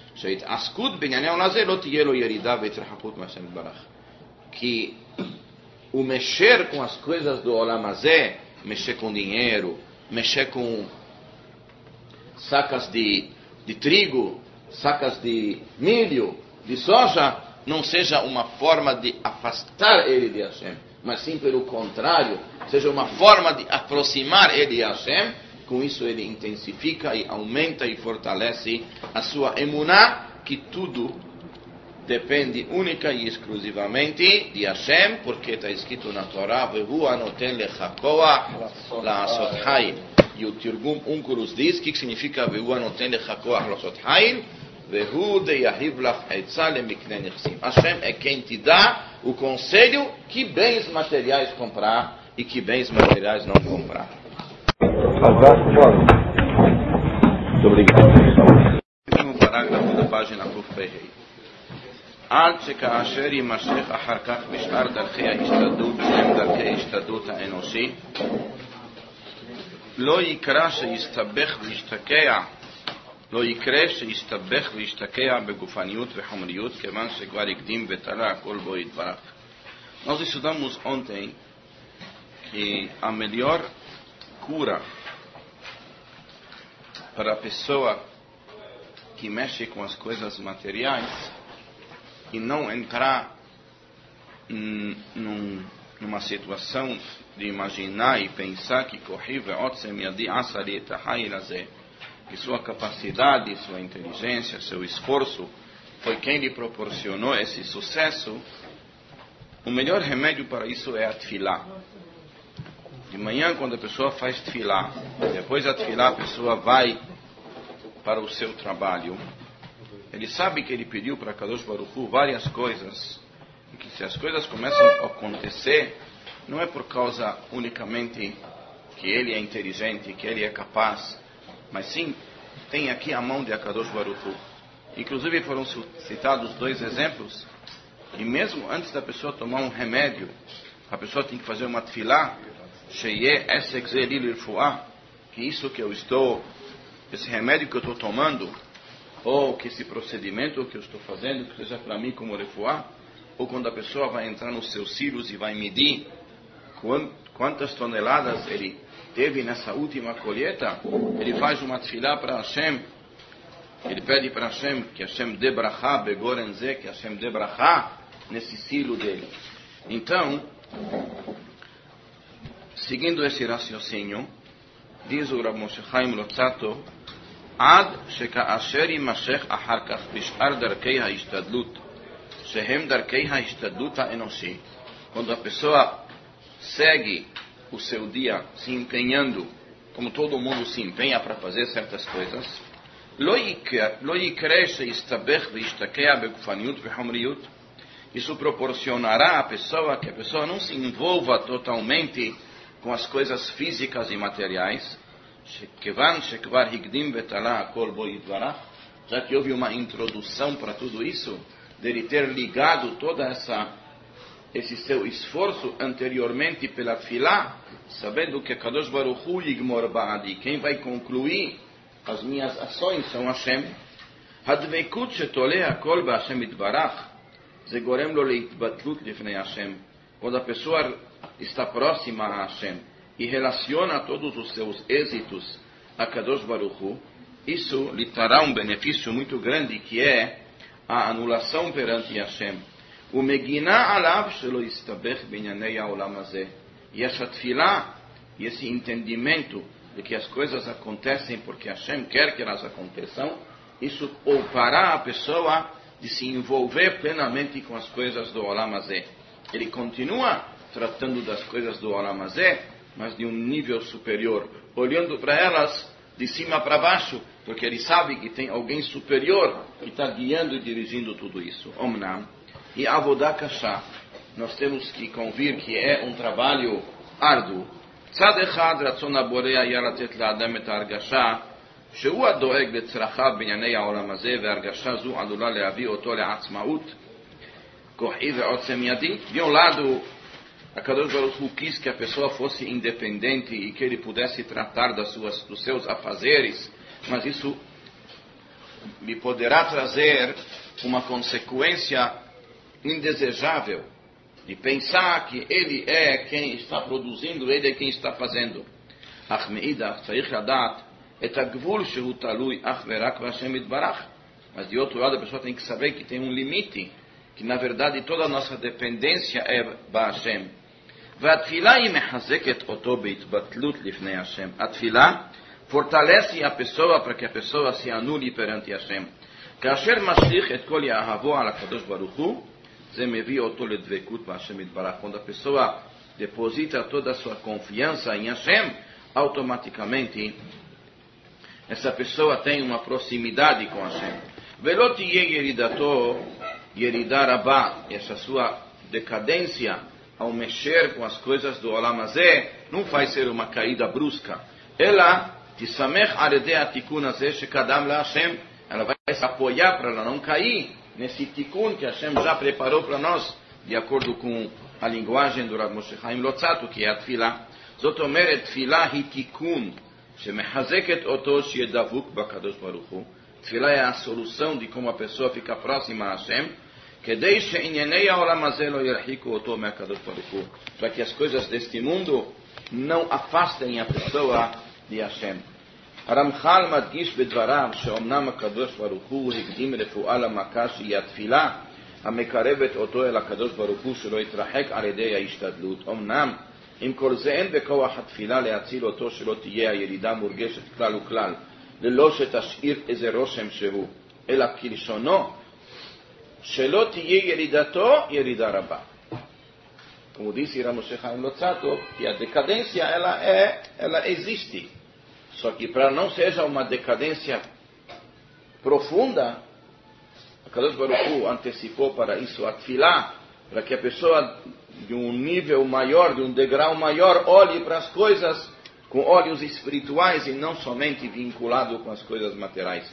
A: que o mexer com as coisas do Olam Hazé, mexer com dinheiro, mexer com sacas de, de trigo, sacas de milho, de soja, não seja uma forma de afastar ele de Hashem, mas sim pelo contrário, seja uma forma de aproximar ele de Hashem. Com isso ele intensifica e aumenta e fortalece a sua emuná, que tudo depende única e exclusivamente de Hashem, porque está escrito na Torá, Vehu anoten lechakoa la'asot hayil. E o Tirgum Unkurus diz, o que significa Vehu anoten lechakoa la'asot hayil? Vehu deyahiv lach etza lemikne nechsim. Hashem é quem te dá o conselho que bens materiais comprar e que bens materiais não comprar. Muito obrigado. Último parágrafo da página Kufei. עד שכאשר יימשך אחר כך בשאר דרכי ההשתדלות שהם דרכי ההשתדלות האנושי, לא יקרה שיסתבך וישתקע, לא יקרה שיסתבך וישתקע בגופניות וחומריות, כיוון שכבר הקדים ותלה הכל בו יתברך. Nós estudamos ontem que a melhor cura para a pessoa que mexe com as coisas materiais e não entrar num, numa situação de imaginar e pensar que que sua capacidade, sua inteligência, seu esforço foi quem lhe proporcionou esse sucesso. O melhor remédio para isso é a tefilá. De manhã, quando a pessoa faz tefilá, depois da tefilá a pessoa vai para o seu trabalho, ele sabe que ele pediu para Kadosh Baruch Hu várias coisas, e que se as coisas começam a acontecer, não é por causa unicamente que ele é inteligente, que ele é capaz, mas sim tem aqui a mão de Akadosh Baruch Hu. Inclusive foram citados dois exemplos, e mesmo antes da pessoa tomar um remédio, a pessoa tem que fazer uma tefilá, sheyeh esek ze li lirfuah, que isso que eu estou, esse remédio que eu estou tomando, ou que esse procedimento que eu estou fazendo, que seja para mim como refuah, ou quando a pessoa vai entrar nos seus cílios e vai medir quantas toneladas ele teve nessa última colheita, ele faz uma tefilá para Hashem, ele pede para Hashem que Hashem dê brachá, begorenze, que Hashem dê brachá nesse cílio dele. Então, seguindo esse raciocínio, diz o Rav Moshe Chaim Lotzato, עד שכאשר יימשך אחר כך בשאר דרכי ההשתדלות, שהם דרכי ההשתדלות האנושי, quando a pessoa segue o seu dia se empenhando, como todo mundo se empenha para fazer certas coisas, לא יקרה שיסתבך וישתקע בגופניות וחומריות, isso proporcionará à pessoa que a pessoa não se envolva totalmente com as coisas físicas e materiais, já que houve uma introdução para tudo isso, dele ter ligado toda essa esse seu esforço anteriormente pela tefilá, sabendo que Kadosh Baruch Hu yigmor ba'adi, quem vai concluir as minhas ações são Hashem. Hadveikut shetoleh hakol ba'Hashem yitbarach, ze gorem lo leitbatlut lifnei Hashem. Quando a pessoa está próxima a Hashem e relaciona todos os seus êxitos a Kadosh Baruch Hu, isso lhe trará um benefício muito grande, que é a anulação perante Hashem. O Meginá alav shelo istabech binyanei haolam hazeh. E essa tefilá, e esse entendimento de que as coisas acontecem porque Hashem quer que elas aconteçam, isso poupará a pessoa de se envolver plenamente com as coisas do Olam Hazeh. Ele continua tratando das coisas do Olam Hazeh, mas de um nível superior, olhando para elas de cima para baixo, porque ele sabe que tem alguém superior que está guiando e dirigindo tudo isso. Omnam. E Avodah Kashá, nós temos que convir que é um trabalho árduo. צד אחד רצון הבורא היה לתת לאדם את ההרגשה שהוא הדואג לצרכיו בענייני העולם הזה, והרגשה זו עלולה להביא אותו לעצמאות כוחי ועוצם ידי. De um lado, a Kadosh Baruch Hu quis que a pessoa fosse independente e que ele pudesse tratar das suas, dos seus afazeres, mas isso lhe poderá trazer uma consequência indesejável, de pensar que ele é quem está produzindo, ele é quem está fazendo. Mas de outro lado, a pessoa tem que saber que tem um limite, que na verdade toda a nossa dependência é para Hashem. A tefilá fortalece a pessoa para que a pessoa se anule perante Hashem. כאשר משליך את כל יהבו על הקדוש ברוך הוא, זה מביא אותו לדבקות בהשם יתברך. Quando a pessoa deposita toda a sua confiança em Hashem, automaticamente essa pessoa tem uma proximidade com Hashem. ולא תהיה ירידתו ירידה רבה, essa sua decadência ao mexer com as coisas do Olam Hazeh não vai ser uma caída brusca. ela תשמח על ידי התיקון הזה שקדם להשם, ela vai se apoiar para ela não cair nesse tikkun que Hashem já preparou para nós, de acordo com a linguagem do Rav Moshe Chaim Lotzato, que é a tefilá. זאת אומרת, תפילה היא תיקון שמחזקת אותו שיהיה דבוק בקדוש ברוך הוא. תפילה é a solução de como a pessoa fica próxima a Hashem, כדי שענייני העולם הזה לא ירחיקו אותו מהקדוש ברוך הוא, para que as coisas deste mundo não afastem a pessoa de Hashem. הרמח"ל מדגיש בדבריו שאומנם הקדוש ברוך הוא הקדים רפואה למכה שהיא התפילה המקרבת אותו אל הקדוש ברוך הוא שלא יתרחק על ידי ההשתדלות. אמנם עם כל זה אין בכוח התפילה להציל אותו שלא תהיה הירידה מורגשת כלל וכלל, ללא שתשאיר איזה רושם שהוא, אלא כלשונו שלא תהיה ירידתו ירידה רבה. Como disse Rav Moshe Chaim Lotzato, que a decadência ela é, ela existe. Só que para não seja uma decadência profunda, a Kadosh Baruch Hu antecipou para isso a tefilá, para que a pessoa de um nível maior, de um degrau maior, olhe para as coisas com olhos espirituais e não somente vinculado com as coisas materiais.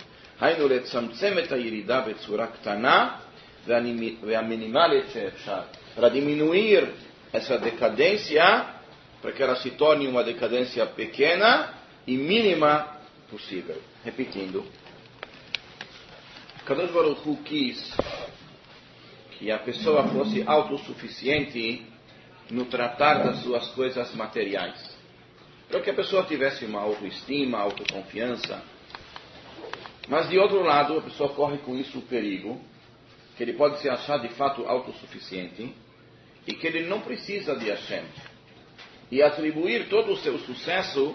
A: Para diminuir essa decadência, para que ela se torne uma decadência pequena e mínima possível. Repetindo, Kadosh Baruch Hu quis que a pessoa fosse autossuficiente no tratar das suas coisas materiais, para que a pessoa tivesse uma autoestima, autoconfiança. Mas de outro lado, a pessoa corre com isso o perigo que ele pode se achar de fato autossuficiente e que ele não precisa de Hashem, e atribuir todo o seu sucesso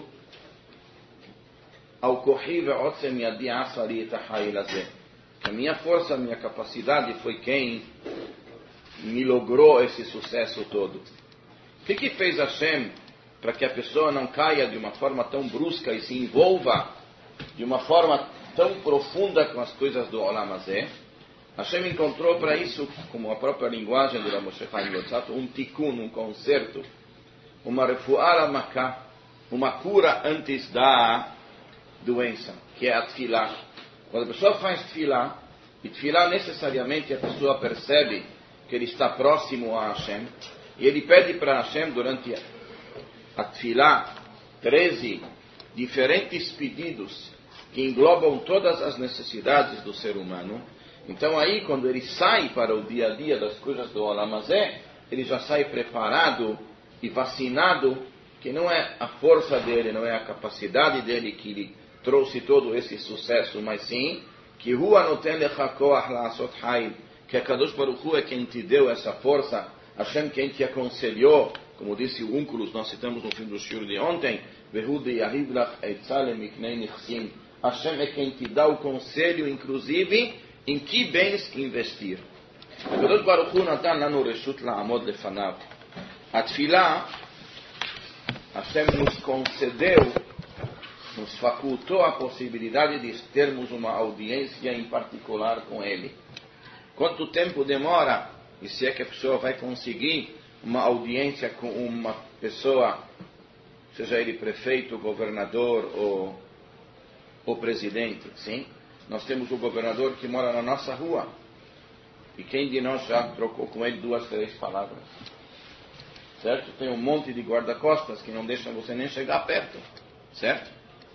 A: ao corrível Otzem Yadi Asari et Ha'il Hazeh. A minha força, a minha capacidade foi quem me logrou esse sucesso todo. O que, que fez Hashem para que a pessoa não caia de uma forma tão brusca e se envolva de uma forma tão profunda com as coisas do Olam Hazeh? Hashem encontrou para isso, como a própria linguagem do Moshe Chaim Luzzatto, um tikkun, um conserto, uma refuah maká, uma cura antes da doença, que é a tefilá. Quando a pessoa faz tefilá, e tefilá necessariamente a pessoa percebe que ele está próximo a Hashem, e ele pede para Hashem durante a tefilá treze diferentes pedidos que englobam todas as necessidades do ser humano. Então aí, quando ele sai para o dia a dia das coisas do Olam Hazeh, ele já sai preparado e vacinado, que não é a força dele, não é a capacidade dele que lhe trouxe todo esse sucesso, mas sim que Hu anoten lecha koach la'asot hayil, que a Kadosh Baruch Hu é quem te deu essa força, Hashem quem te aconselhou, como disse o Unculus, nós citamos no fim do shiur de ontem, Vehu de yahiv lach eitzah lemiknei nichsim. Hashem é quem te dá o conselho, inclusive, em que bens investir. A Kadosh Baruch Hu natan lanu reshut la'amod lefanav. A tefilá, Hashem nos concedeu, nos facultou a possibilidade de termos uma audiência em particular com Ele. Quanto tempo demora, e se é que a pessoa vai conseguir uma audiência com uma pessoa, seja ele prefeito, governador ou, ou presidente, sim? Nós temos o governador que mora na nossa rua, e quem de nós já trocou com ele duas, três palavras? Certo? Tem um monte de guarda-costas que não deixam você nem chegar perto, certo?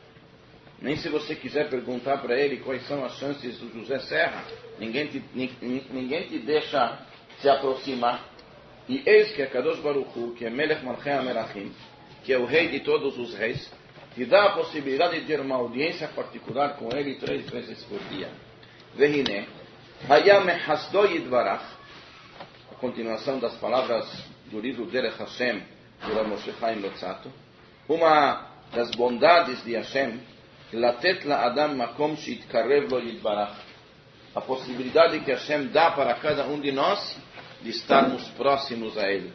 A: Nem se você quiser perguntar para ele quais são as chances do José Serra, ninguém te, ninguém te deixa se aproximar. E eis que a Kadosh Baruch Hu, que é Melech Malchei HaMelachim, que é o rei de todos os reis, te dá a possibilidade de ter uma audiência particular com ele três vezes por dia. Vehine, Haya mehasdo yidbarach, a continuação das palavras do livro Derech Hashem, do Moshe Chaim Luzzatto, uma das bondades de Hashem, Latet la'adam makom sheitkarev lo yidbarach, a possibilidade que Hashem dá para cada um de nós de estarmos próximos a Ele.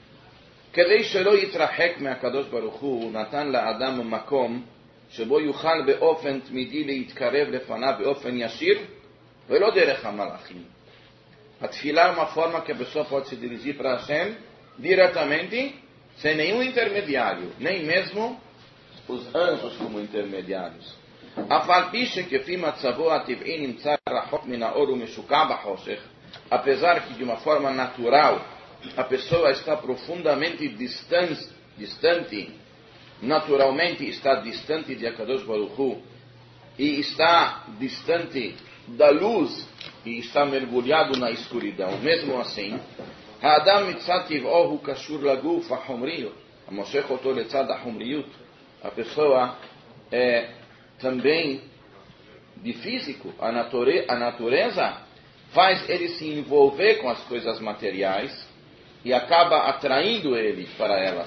A: כדי שלא יתרחק מהקדוש ברוך הוא, נתן לאדם מקום שבו יוכל באופן תמידי להתקרב לפניו באופן ישיר ולא דרך המלאכים. התפילה é uma forma que a pessoa pode se dirigir para Hashem diretamente, sem nenhum intermediário, nem mesmo os anjos como intermediários. אף על פי שכפי מצבו הטבעי נמצא רחוק מן האור ומשוקע בחושך, apesar que de uma forma natural a pessoa está profundamente distante, distante, naturalmente está distante de Akadosh Baruch Hu, e está distante da luz, e está mergulhado na escuridão. Mesmo assim, האדם מצד טבעו הוא קשור לגוף החומריות, המושך אותו לצד החומריות. A pessoa é também de físico, a, nature, a natureza faz ele se envolver com as coisas materiais e acaba atraindo ele para elas.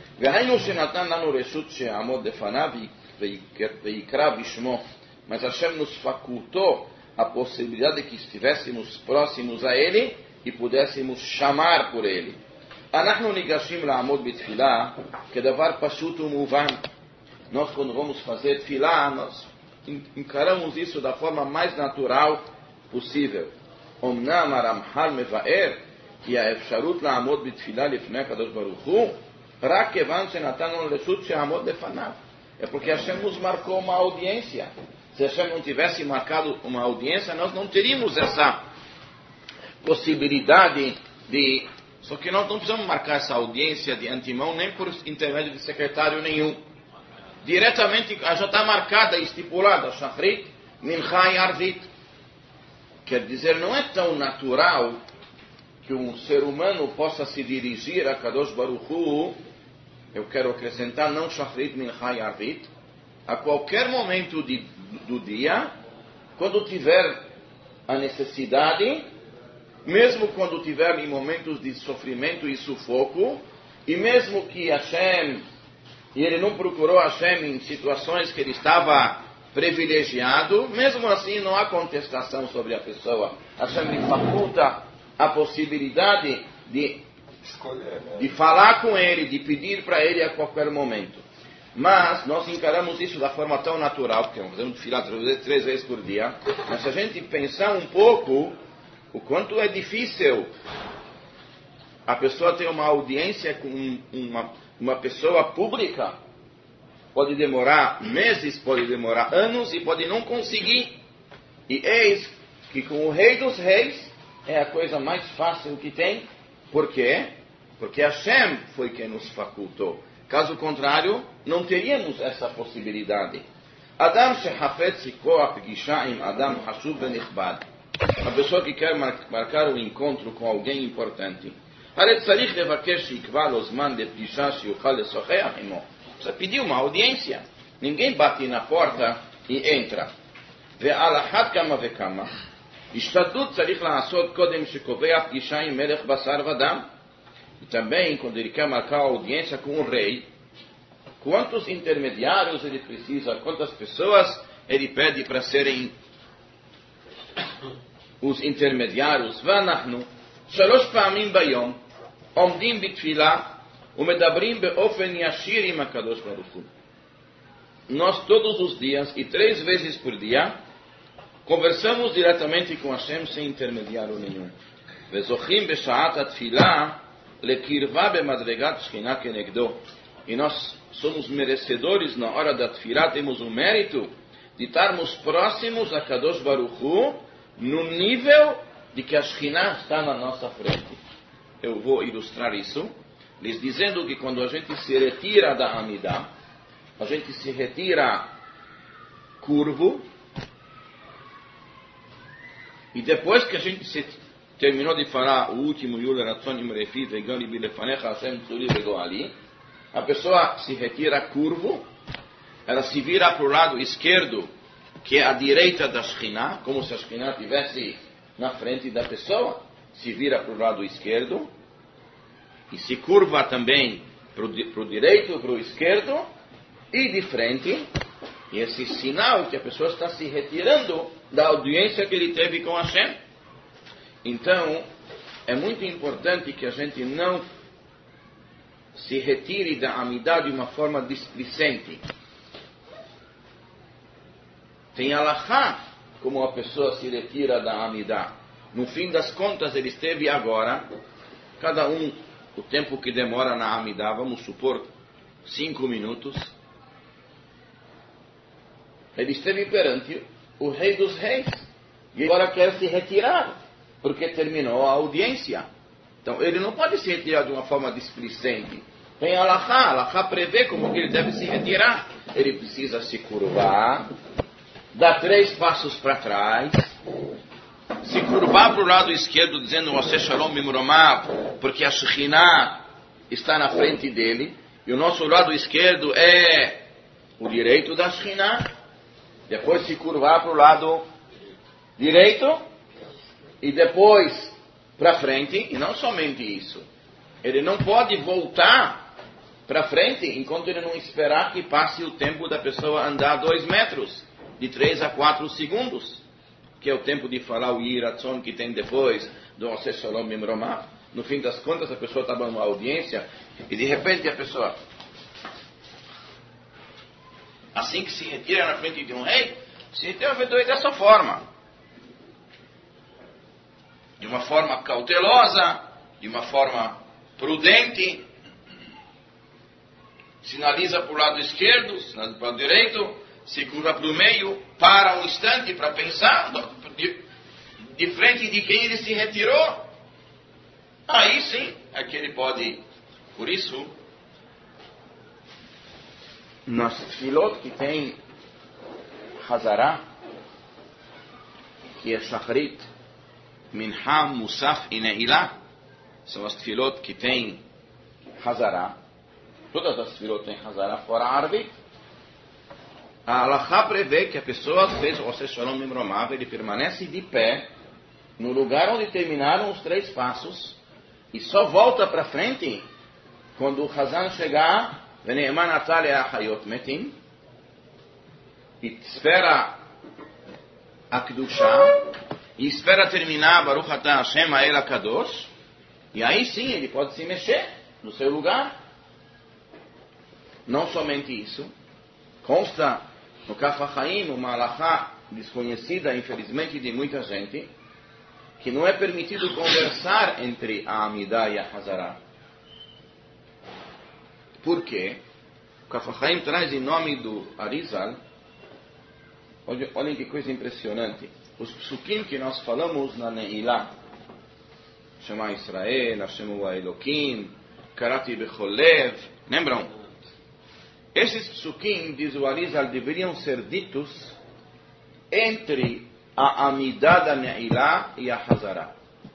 A: Mas Hashem nos facultou a possibilidade de que estivéssemos próximos a ele e pudéssemos chamar por ele. Nós, quando vamos fazer tefilá, nós encaramos isso da forma mais natural possível. Omnam Aramhal mevaer כי האפשרות לעמוד בתפילה לפני הקדוש ברוך הוא É porque Hashem nos marcou uma audiência. Se Hashem não tivesse marcado uma audiência, nós não teríamos essa possibilidade de... Só que nós não precisamos marcar essa audiência de antemão, nem por intermédio de secretário nenhum. Diretamente, já está marcada e estipulada, Shachrit, Mincha e Arvit. Quer dizer, não é tão natural que um ser humano possa se dirigir a Kadosh Baruch Hu, eu quero acrescentar, não Shachrit, Mincha e Arvit, a qualquer momento de, do dia, quando tiver a necessidade, mesmo quando tiver em momentos de sofrimento e sufoco, e mesmo que Hashem, e ele não procurou Hashem em situações que ele estava privilegiado, mesmo assim não há contestação sobre a pessoa. Hashem lhe faculta a possibilidade de, de falar com ele, de pedir para ele a qualquer momento. Mas nós encaramos isso da forma tão natural, porque nós fazemos tefilá três vezes por dia, mas se a gente pensar um pouco, o quanto é difícil a pessoa ter uma audiência com uma, uma pessoa pública, pode demorar meses, pode demorar anos e pode não conseguir. E eis que com o Rei dos Reis é a coisa mais fácil que tem. Por quê? Porque Hashem foi quem nos facultou. Caso contrário, não teríamos essa possibilidade. Adam shehafetz koach gisha im Adam hashuv venichbad. A pessoa que quer marcar um encontro com alguém importante. Hare tzarich levakesh yikva lo zman de pgisha sheyuchal lesocheach imo. Precisa pedir uma audiência. Ninguém bate na porta e entra. Ve'al achat kama ve'kama. Ishtadlut tzarich la'asot kodem shekovea pgisha im melech basar vadam. E também, quando ele quer marcar audiência com o rei, quantos intermediários ele precisa, quantas pessoas ele pede para serem os intermediários. Vanachnu, shalosh pa'amim bayom, omdim bitfilah, umedabrim beofen yashir im HaKadosh Baruch Hu. Nós todos os dias, e três vezes por dia, conversamos diretamente com Hashem sem intermediário nenhum. Vezochim b'sha'at atfilah, lekirva bemadregat shchina kenegdo. E nós somos merecedores na hora da tefilá, temos o mérito de estarmos próximos a Kadosh Baruch Hu, no nível de que a Shekhinah está na nossa frente. Eu vou ilustrar isso, lhes dizendo que quando a gente se retira da Amidah, a gente se retira curvo, e depois que a gente se terminou de falar o último Yul Ratzon Imrefi Vegani Bilefanecha Hashem Tzuri Vegoali, a pessoa se retira curvo, ela se vira para o lado esquerdo, que é a direita da Shekhinah, como se a Shekhinah estivesse na frente da pessoa, se vira para o lado esquerdo, e se curva também para o direito, para o esquerdo, e de frente, e esse sinal que a pessoa está se retirando da audiência que ele teve com Hashem. Então, é muito importante que a gente não se retire da Amidah de uma forma displicente. Tem alahá como a pessoa se retira da Amidah. No fim das contas, ele esteve agora, cada um, o tempo que demora na Amidah, vamos supor, cinco minutos. Ele esteve perante o Rei dos Reis. E agora quer se retirar, porque terminou a audiência. Então, ele não pode se retirar de uma forma displicente. Tem alahá, alahá prevê como que ele deve se retirar. Ele precisa se curvar, dar três passos para trás, se curvar para o lado esquerdo, dizendo Oseh Shalom Mimromav, porque a Shekhinah está na frente dele, e o nosso lado esquerdo é o direito da Shekhinah. Depois se curvar para o lado direito, e depois para frente, e não somente isso. Ele não pode voltar para frente enquanto ele não esperar que passe o tempo da pessoa andar dois metros, de três a quatro segundos, que é o tempo de falar o Yiratzon que tem depois do Oseh Shalom Mimromav. No fim das contas, a pessoa estava numa audiência e de repente a pessoa, assim que se retira na frente de um rei, se retira dessa forma. De uma forma cautelosa, de uma forma prudente. sinaliza para o lado esquerdo, sinaliza para o lado direito, se curva para o meio, para um instante para pensar de, de frente de quem ele se retirou. Aí sim, é que ele pode. Por isso, nas tefilot que tem Hazará, que é Shachrit, Minha, Musaf e Ne'ilah, são as tefilot que tem Hazará. Todas as tefilot têm Hazará fora árabe. A Halachá prevê que a pessoa fez o Oseh Shalom Nimromav, ele permanece de pé no lugar onde terminaram os três passos e só volta para frente quando o Hazan chegar, Vene'eman Atal Achayot Metim, e espera a Kedushá, e espera terminar Baruch Atah Hashem Ha'el HaKadosh, e aí sim ele pode se mexer no seu lugar. Não somente isso, consta no Kaf HaChaim uma halachá desconhecida, infelizmente, de muita gente, que não é permitido conversar entre a Amidah e a Hazará. Por quê? O Kaf HaChaim traz em nome do Arizal. Olhem que coisa impressionante. Os psukim que nós falamos na Ne'ilah, Shema Israel, Hashem Hu Elokim, Karati Bechol Lev, lembram? Esses psukim, diz o Arizal, deveriam ser ditos entre a Amidah da Ne'ilah e a Hazará.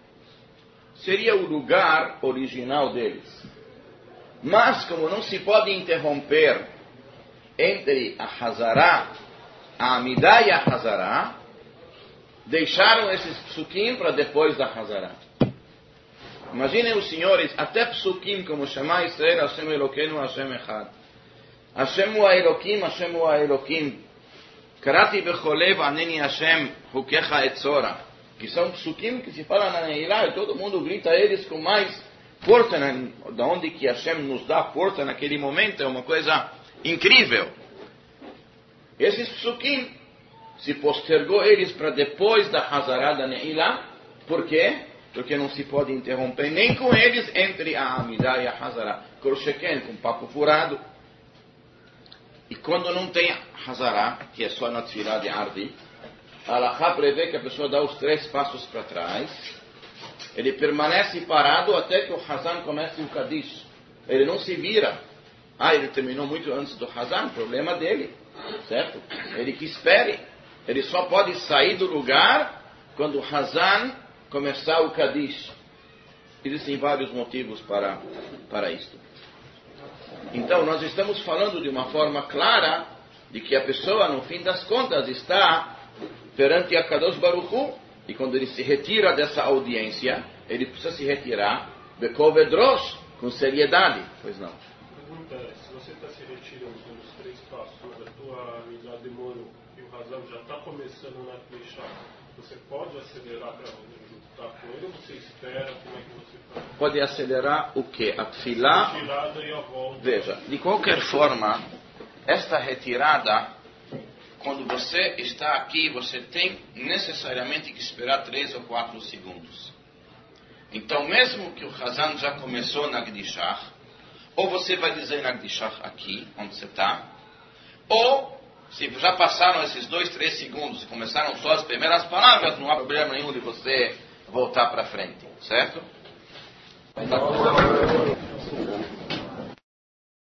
A: Seria o lugar original deles. Mas, como não se pode interromper entre a Hazará, a Amidah e a Hazará, deixaram esses psukim para depois da Hazará. Imaginem os senhores, até psukim como Shema Israel, Hashem Elokeinu, Hashem Echad. Hashem Hu Elokim, Hashem Hu Elokim. Karati Becholev, Aneni Hashem, Hukecha Etzora. Que são psukim que se falam na Ne'ilah e todo mundo grita eles com mais força, da onde que Hashem nos dá força naquele momento, é uma coisa incrível. Esses psukim, se postergou eles para depois da Hazará da Ne'ilah. Por quê? Porque não se pode interromper nem com eles entre a Amidah e a Hazará. Krosheken, com papo furado. E quando não tem Hazará, que é só na Tefilá de Ardi, a Halachá prevê que a pessoa dá os três passos para trás. Ele permanece parado até que o Hazan comece o Kadish. Ele não se vira. Ah, ele terminou muito antes do Hazan, problema dele. Certo? Ele que espere. Ele só pode sair do lugar quando o Hazan começar o Kadish. Existem vários motivos para, para isto. Então, nós estamos falando de uma forma clara de que a pessoa, no fim das contas, está perante a Kadosh Baruch Hu, e quando ele se retira dessa audiência, ele precisa se retirar Bekol Vedrosh, com seriedade. Pois não.
F: Pergunta é, se você está se retirando dos três passos, mas a tua amizade demorou e o Hazan já está começando na Klishá, você pode acelerar para juntar com ele ou você espera? Como é que você faz?
A: Pode acelerar o quê? A Tefilá?
F: A retirada e a volta.
A: Veja, de qualquer forma, esta retirada, quando você está aqui, você tem necessariamente que esperar três ou quatro segundos. Então, mesmo que o Hazan já começou na Gdishah, ou você vai dizer na Gdishah aqui, onde você está, ou, se já passaram esses dois, três segundos e começaram só as primeiras palavras, não há problema nenhum de você voltar para frente, certo?